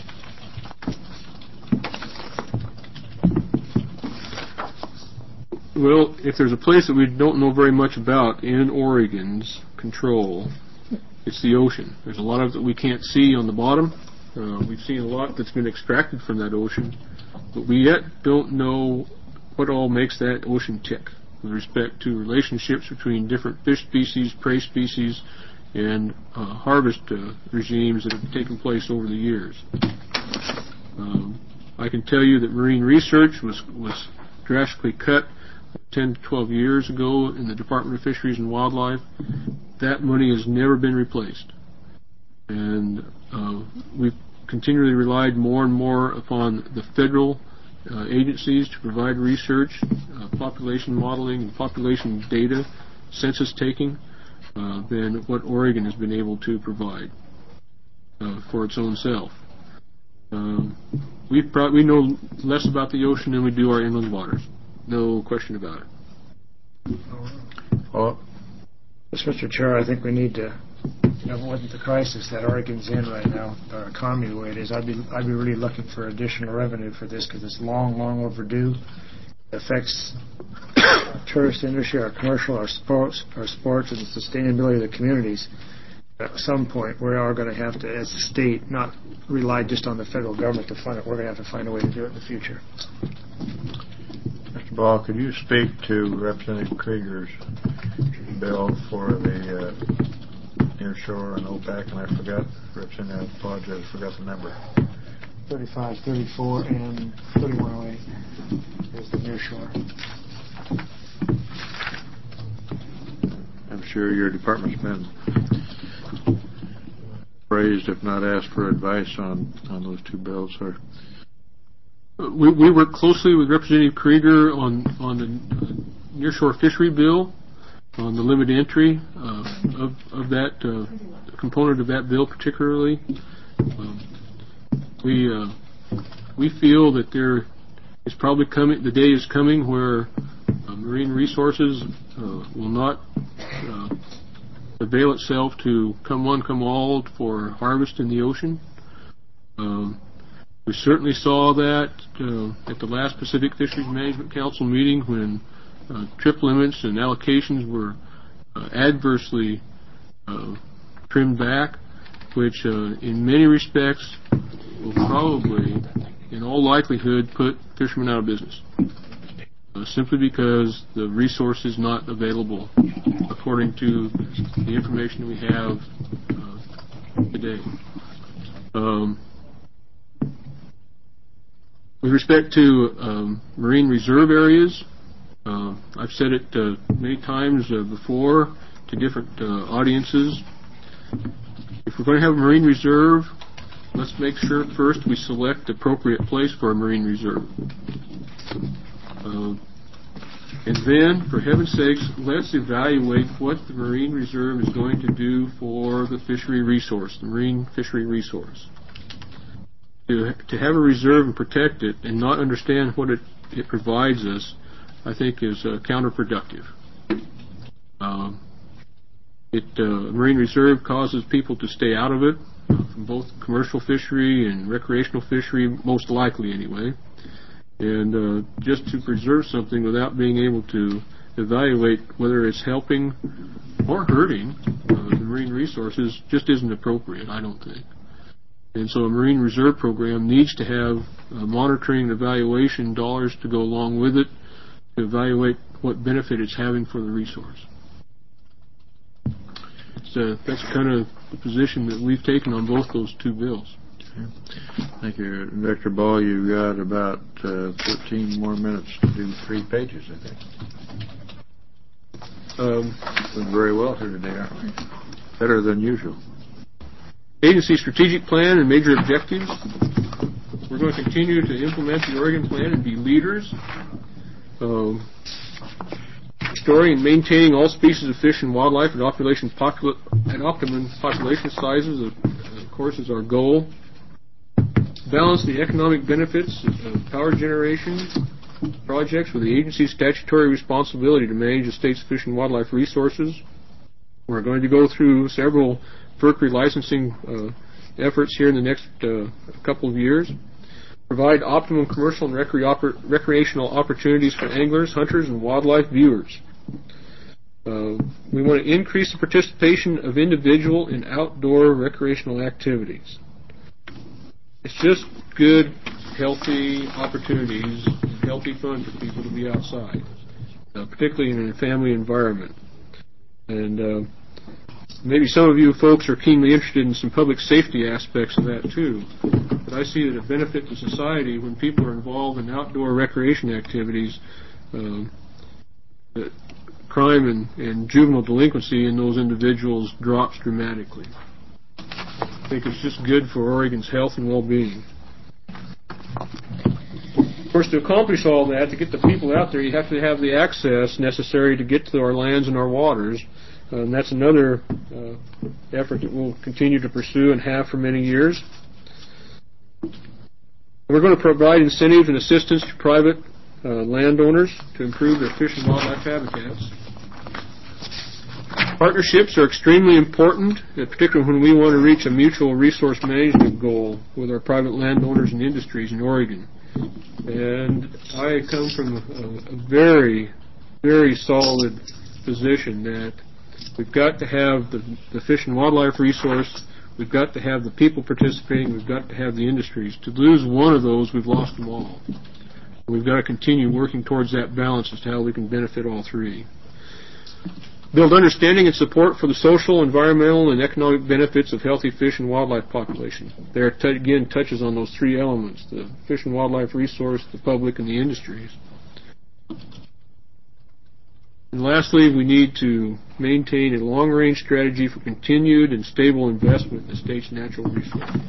Speaker 6: Well, if there's a place that we don't know very much about in Oregon's control, it's the ocean. There's a lot of it we can't see on the bottom. Uh, we've seen a lot that's been extracted from that ocean, but we yet don't know what all makes that ocean tick with respect to relationships between different fish species, prey species, and uh, harvest uh, regimes that have taken place over the years. Um, I can tell you that marine research was, was drastically cut ten to twelve years ago in the Department of Fisheries and Wildlife. That money has never been replaced. And uh, we've continually relied more and more upon the federal uh, agencies to provide research, uh, population modeling, and population data, census taking, uh, than what Oregon has been able to provide uh, for its own self. Um, we pro- we know less about the ocean than we do our inland waters. No question about it.
Speaker 1: Oh,
Speaker 3: Yes, Mister Chair, I think we need to, you know, with the crisis that Oregon's in right now, our economy the way it is, I'd be, I'd be really looking for additional revenue for this because it's long, long overdue. It affects our tourist industry, our commercial, our sports, our sports, and the sustainability of the communities. At some point, we are going to have to, as a state, not rely just on the federal government to fund it. We're going to have to find a way to do it in the future.
Speaker 1: Mister Ball, could you speak to Representative Krieger's bill for the uh, near shore and O PAC? And I forgot, Representative, I apologize, I forgot the number.
Speaker 3: thirty-five, thirty-four, and thirty-one oh eight is the near shore.
Speaker 1: I'm sure your department's been praised, if not asked for advice on, on those two bills, sir.
Speaker 6: We, we work closely with Representative Krieger on, on the uh, nearshore fishery bill, on the limited entry uh, of, of that uh, component of that bill particularly. Um, we uh, we feel that there is probably coming, the day is coming where uh, marine resources uh, will not uh, avail itself to come one, come all for harvest in the ocean. Um, we certainly saw that uh, at the last Pacific Fisheries Management Council meeting when uh, trip limits and allocations were uh, adversely uh, trimmed back, which uh, in many respects will probably, in all likelihood, put fishermen out of business, uh, simply because the resource is not available according to the information we have uh, today. Um, with respect to um, marine reserve areas, uh, I've said it uh, many times uh, before to different uh, audiences. If we're going to have a marine reserve, let's make sure first we select the appropriate place for a marine reserve. Uh, and then, for heaven's sakes, let's evaluate what the marine reserve is going to do for the fishery resource, the marine fishery resource. To, to have a reserve and protect it and not understand what it, it provides us, I think is uh, counterproductive. Um, it uh, marine reserve causes people to stay out of it, uh, from both commercial fishery and recreational fishery, most likely anyway. And uh, just to preserve something without being able to evaluate whether it's helping or hurting uh, the marine resources just isn't appropriate, I don't think. And so a marine reserve program needs to have uh, monitoring and evaluation dollars to go along with it to evaluate what benefit it's having for the resource. So that's kind of the position that we've taken on both those two bills.
Speaker 1: Okay. Thank you. Director Ball, you've got about uh, fifteen more minutes to do three pages, I think.
Speaker 6: Um,
Speaker 1: Doing very well here today, aren't we? Better than usual.
Speaker 6: Agency strategic plan and major objectives. we're going to continue to implement the Oregon Plan and be leaders, um, restoring and maintaining all species of fish and wildlife at, population popula- at optimum population sizes, of, of course, is our goal. Balance the economic benefits of power generation projects with the agency's statutory responsibility to manage the state's fish and wildlife resources. We're going to go through several F E R C relicensing uh, efforts here in the next uh, couple of years. Provide optimum commercial and recre- oper- recreational opportunities for anglers, hunters, and wildlife viewers. Uh, we want to increase the participation of individual in outdoor recreational activities. It's just good, healthy opportunities, healthy fun for people to be outside, uh, particularly in a family environment. And uh, maybe some of you folks are keenly interested in some public safety aspects of that too. But I see that a benefit to society when people are involved in outdoor recreation activities, um, that crime and, and juvenile delinquency in those individuals drops dramatically. I think it's just good for Oregon's health and well-being. Of course, to accomplish all that, to get the people out there, you have to have the access necessary to get to our lands and our waters. Uh, and that's another uh, effort that we'll continue to pursue and have for many years. We're going to provide incentives and assistance to private uh, landowners to improve their fish and wildlife habitats. Partnerships are extremely important, particularly when we want to reach a mutual resource management goal with our private landowners and industries in Oregon. And I come from a, a very, very solid position that we've got to have the, the fish and wildlife resource, we've got to have the people participating, we've got to have the industries. To lose one of those, we've lost them all. We've got to continue working towards that balance as to how we can benefit all three. Build understanding and support for the social, environmental, and economic benefits of healthy fish and wildlife population. There, t- again, touches on those three elements, the fish and wildlife resource, the public, and the industries. And lastly, we need to maintain a long-range strategy for continued and stable investment in the state's natural resources.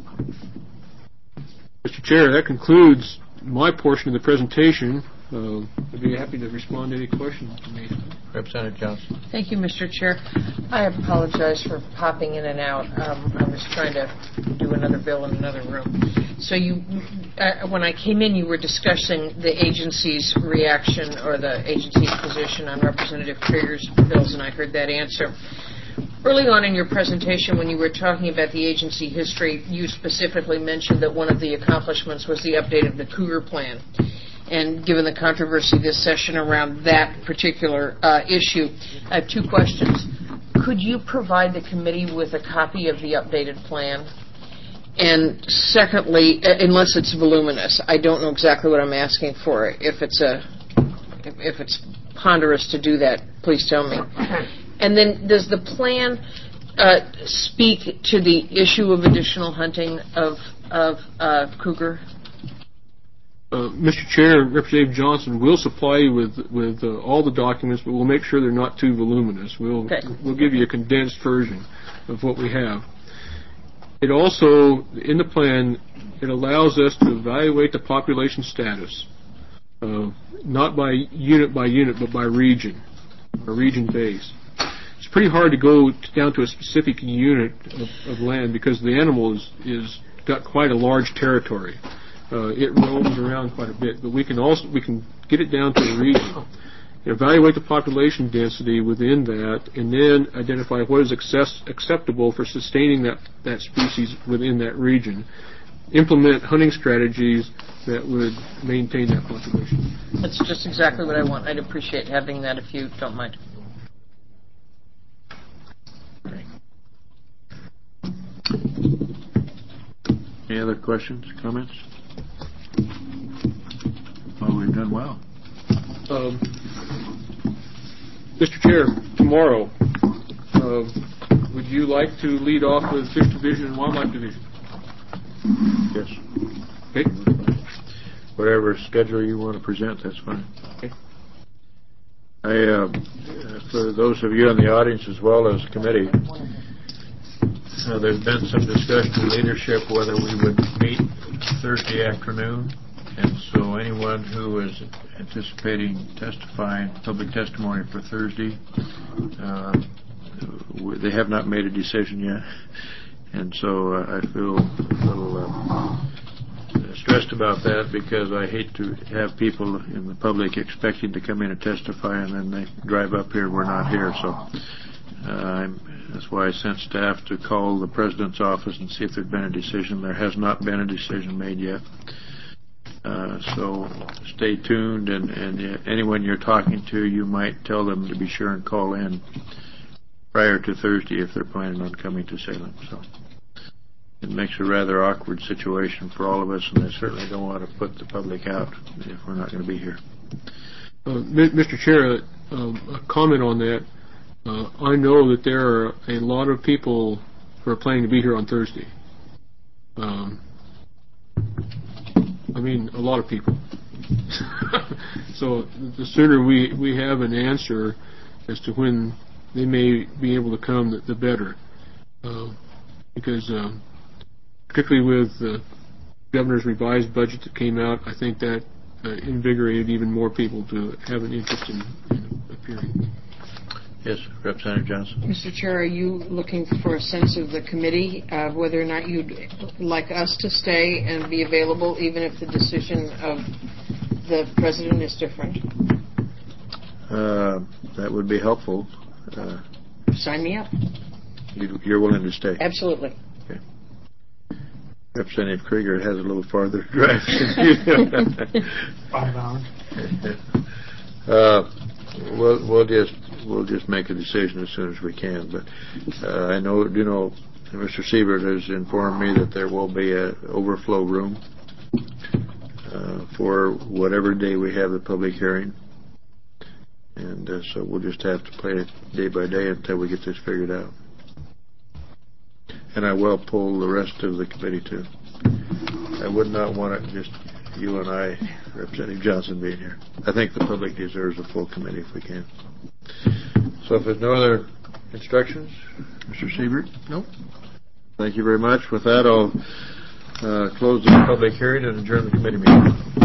Speaker 6: Mister Chair, that concludes my portion of the presentation. Uh, I'd be happy to respond to any questions you may have.
Speaker 1: Representative Johnson.
Speaker 4: Thank you, Mister Chair. I apologize for popping in and out. Um, I was trying to do another bill in another room. So you, uh, when I came in, you were discussing the agency's reaction or the agency's position on Representative Krieger's bills, and I heard that answer. Early on in your presentation, when you were talking about the agency history, you specifically mentioned that one of the accomplishments was the update of the Cougar Plan. And given the controversy this session around that particular uh, issue, I have two questions. Could you provide the committee with a copy of the updated plan? And secondly, unless it's voluminous, I don't know exactly what I'm asking for. If it's a, if, if it's ponderous to do that, please tell me. And then, does the plan uh, speak to the issue of additional hunting of of uh, cougar?
Speaker 6: Uh, Mister Chair, Representative Johnson will supply you with with uh, all the documents, but we'll make sure they're not too voluminous. We'll
Speaker 4: okay.
Speaker 6: we'll give you a condensed version of what we have. It also, in the plan, it allows us to evaluate the population status, uh, not by unit by unit, but by region, or region base. It's pretty hard to go down to a specific unit of, of land because the animal is is got quite a large territory. Uh, it roams around quite a bit, but we can also we can get it down to the region, evaluate the population density within that, and then identify what is access, acceptable for sustaining that, that species within that region. Implement hunting strategies that would maintain that population.
Speaker 4: That's just exactly what I want. I'd appreciate having that if you don't mind.
Speaker 7: Any other questions, comments? Well, we've done well.
Speaker 6: Um, Mister Chair, tomorrow, uh, would you like to lead off with Fish Division and Wildlife Division?
Speaker 7: Yes.
Speaker 6: Okay.
Speaker 1: Whatever schedule you want to present, that's fine.
Speaker 6: Okay.
Speaker 1: I, uh, for those of you in the audience as well as committee, Uh, there's been some discussion in leadership whether we would meet Thursday afternoon, and so anyone who is anticipating testifying, public testimony for Thursday, uh, they have not made a decision yet, and so uh, I feel a little uh, stressed about that because I hate to have people in the public expecting to come in and testify and then they drive up here and we're not here. So uh, I'm, that's why I sent staff to call the President's office and see if there'd been a decision. There has not been a decision made yet. Uh, so stay tuned, and, and uh, anyone you're talking to, you might tell them to be sure and call in prior to Thursday if they're planning on coming to Salem. So it makes a rather awkward situation for all of us, and I certainly don't want to put the public out if we're not going to be here.
Speaker 6: Uh, Mister Chair, uh, um, a comment on that. Uh, I know that there are a lot of people who are planning to be here on Thursday. Um, I mean, a lot of people. So the sooner we, we have an answer as to when they may be able to come, the, the better. Uh, because uh, particularly with the governor's revised budget that came out, I think that uh, invigorated even more people to have an interest in, in appearing.
Speaker 1: Yes, Representative Johnson.
Speaker 4: Mister Chair, are you looking for a sense of the committee of whether or not you'd like us to stay and be available even if the decision of the President is different?
Speaker 1: Uh, that would be helpful. Uh,
Speaker 4: Sign me up.
Speaker 1: you, you're willing to stay?
Speaker 4: Absolutely.
Speaker 1: Okay. Representative Krieger has a little farther drive than you.
Speaker 2: Five hours.
Speaker 1: uh, we'll, we'll just we'll just make a decision as soon as we can. But uh, I know, you know, Mister Siebert has informed me that there will be a overflow room uh, for whatever day we have the public hearing. And uh, so we'll just have to play it day by day until we get this figured out. And I will pull the rest of the committee too. I would not want it just you and I, Representative Johnson, being here. I think the public deserves a full committee if we can. So if there's no other instructions, Mister Siebert?
Speaker 2: Nope.
Speaker 1: Thank you very much. With that, I'll uh, close the public hearing and adjourn the committee meeting.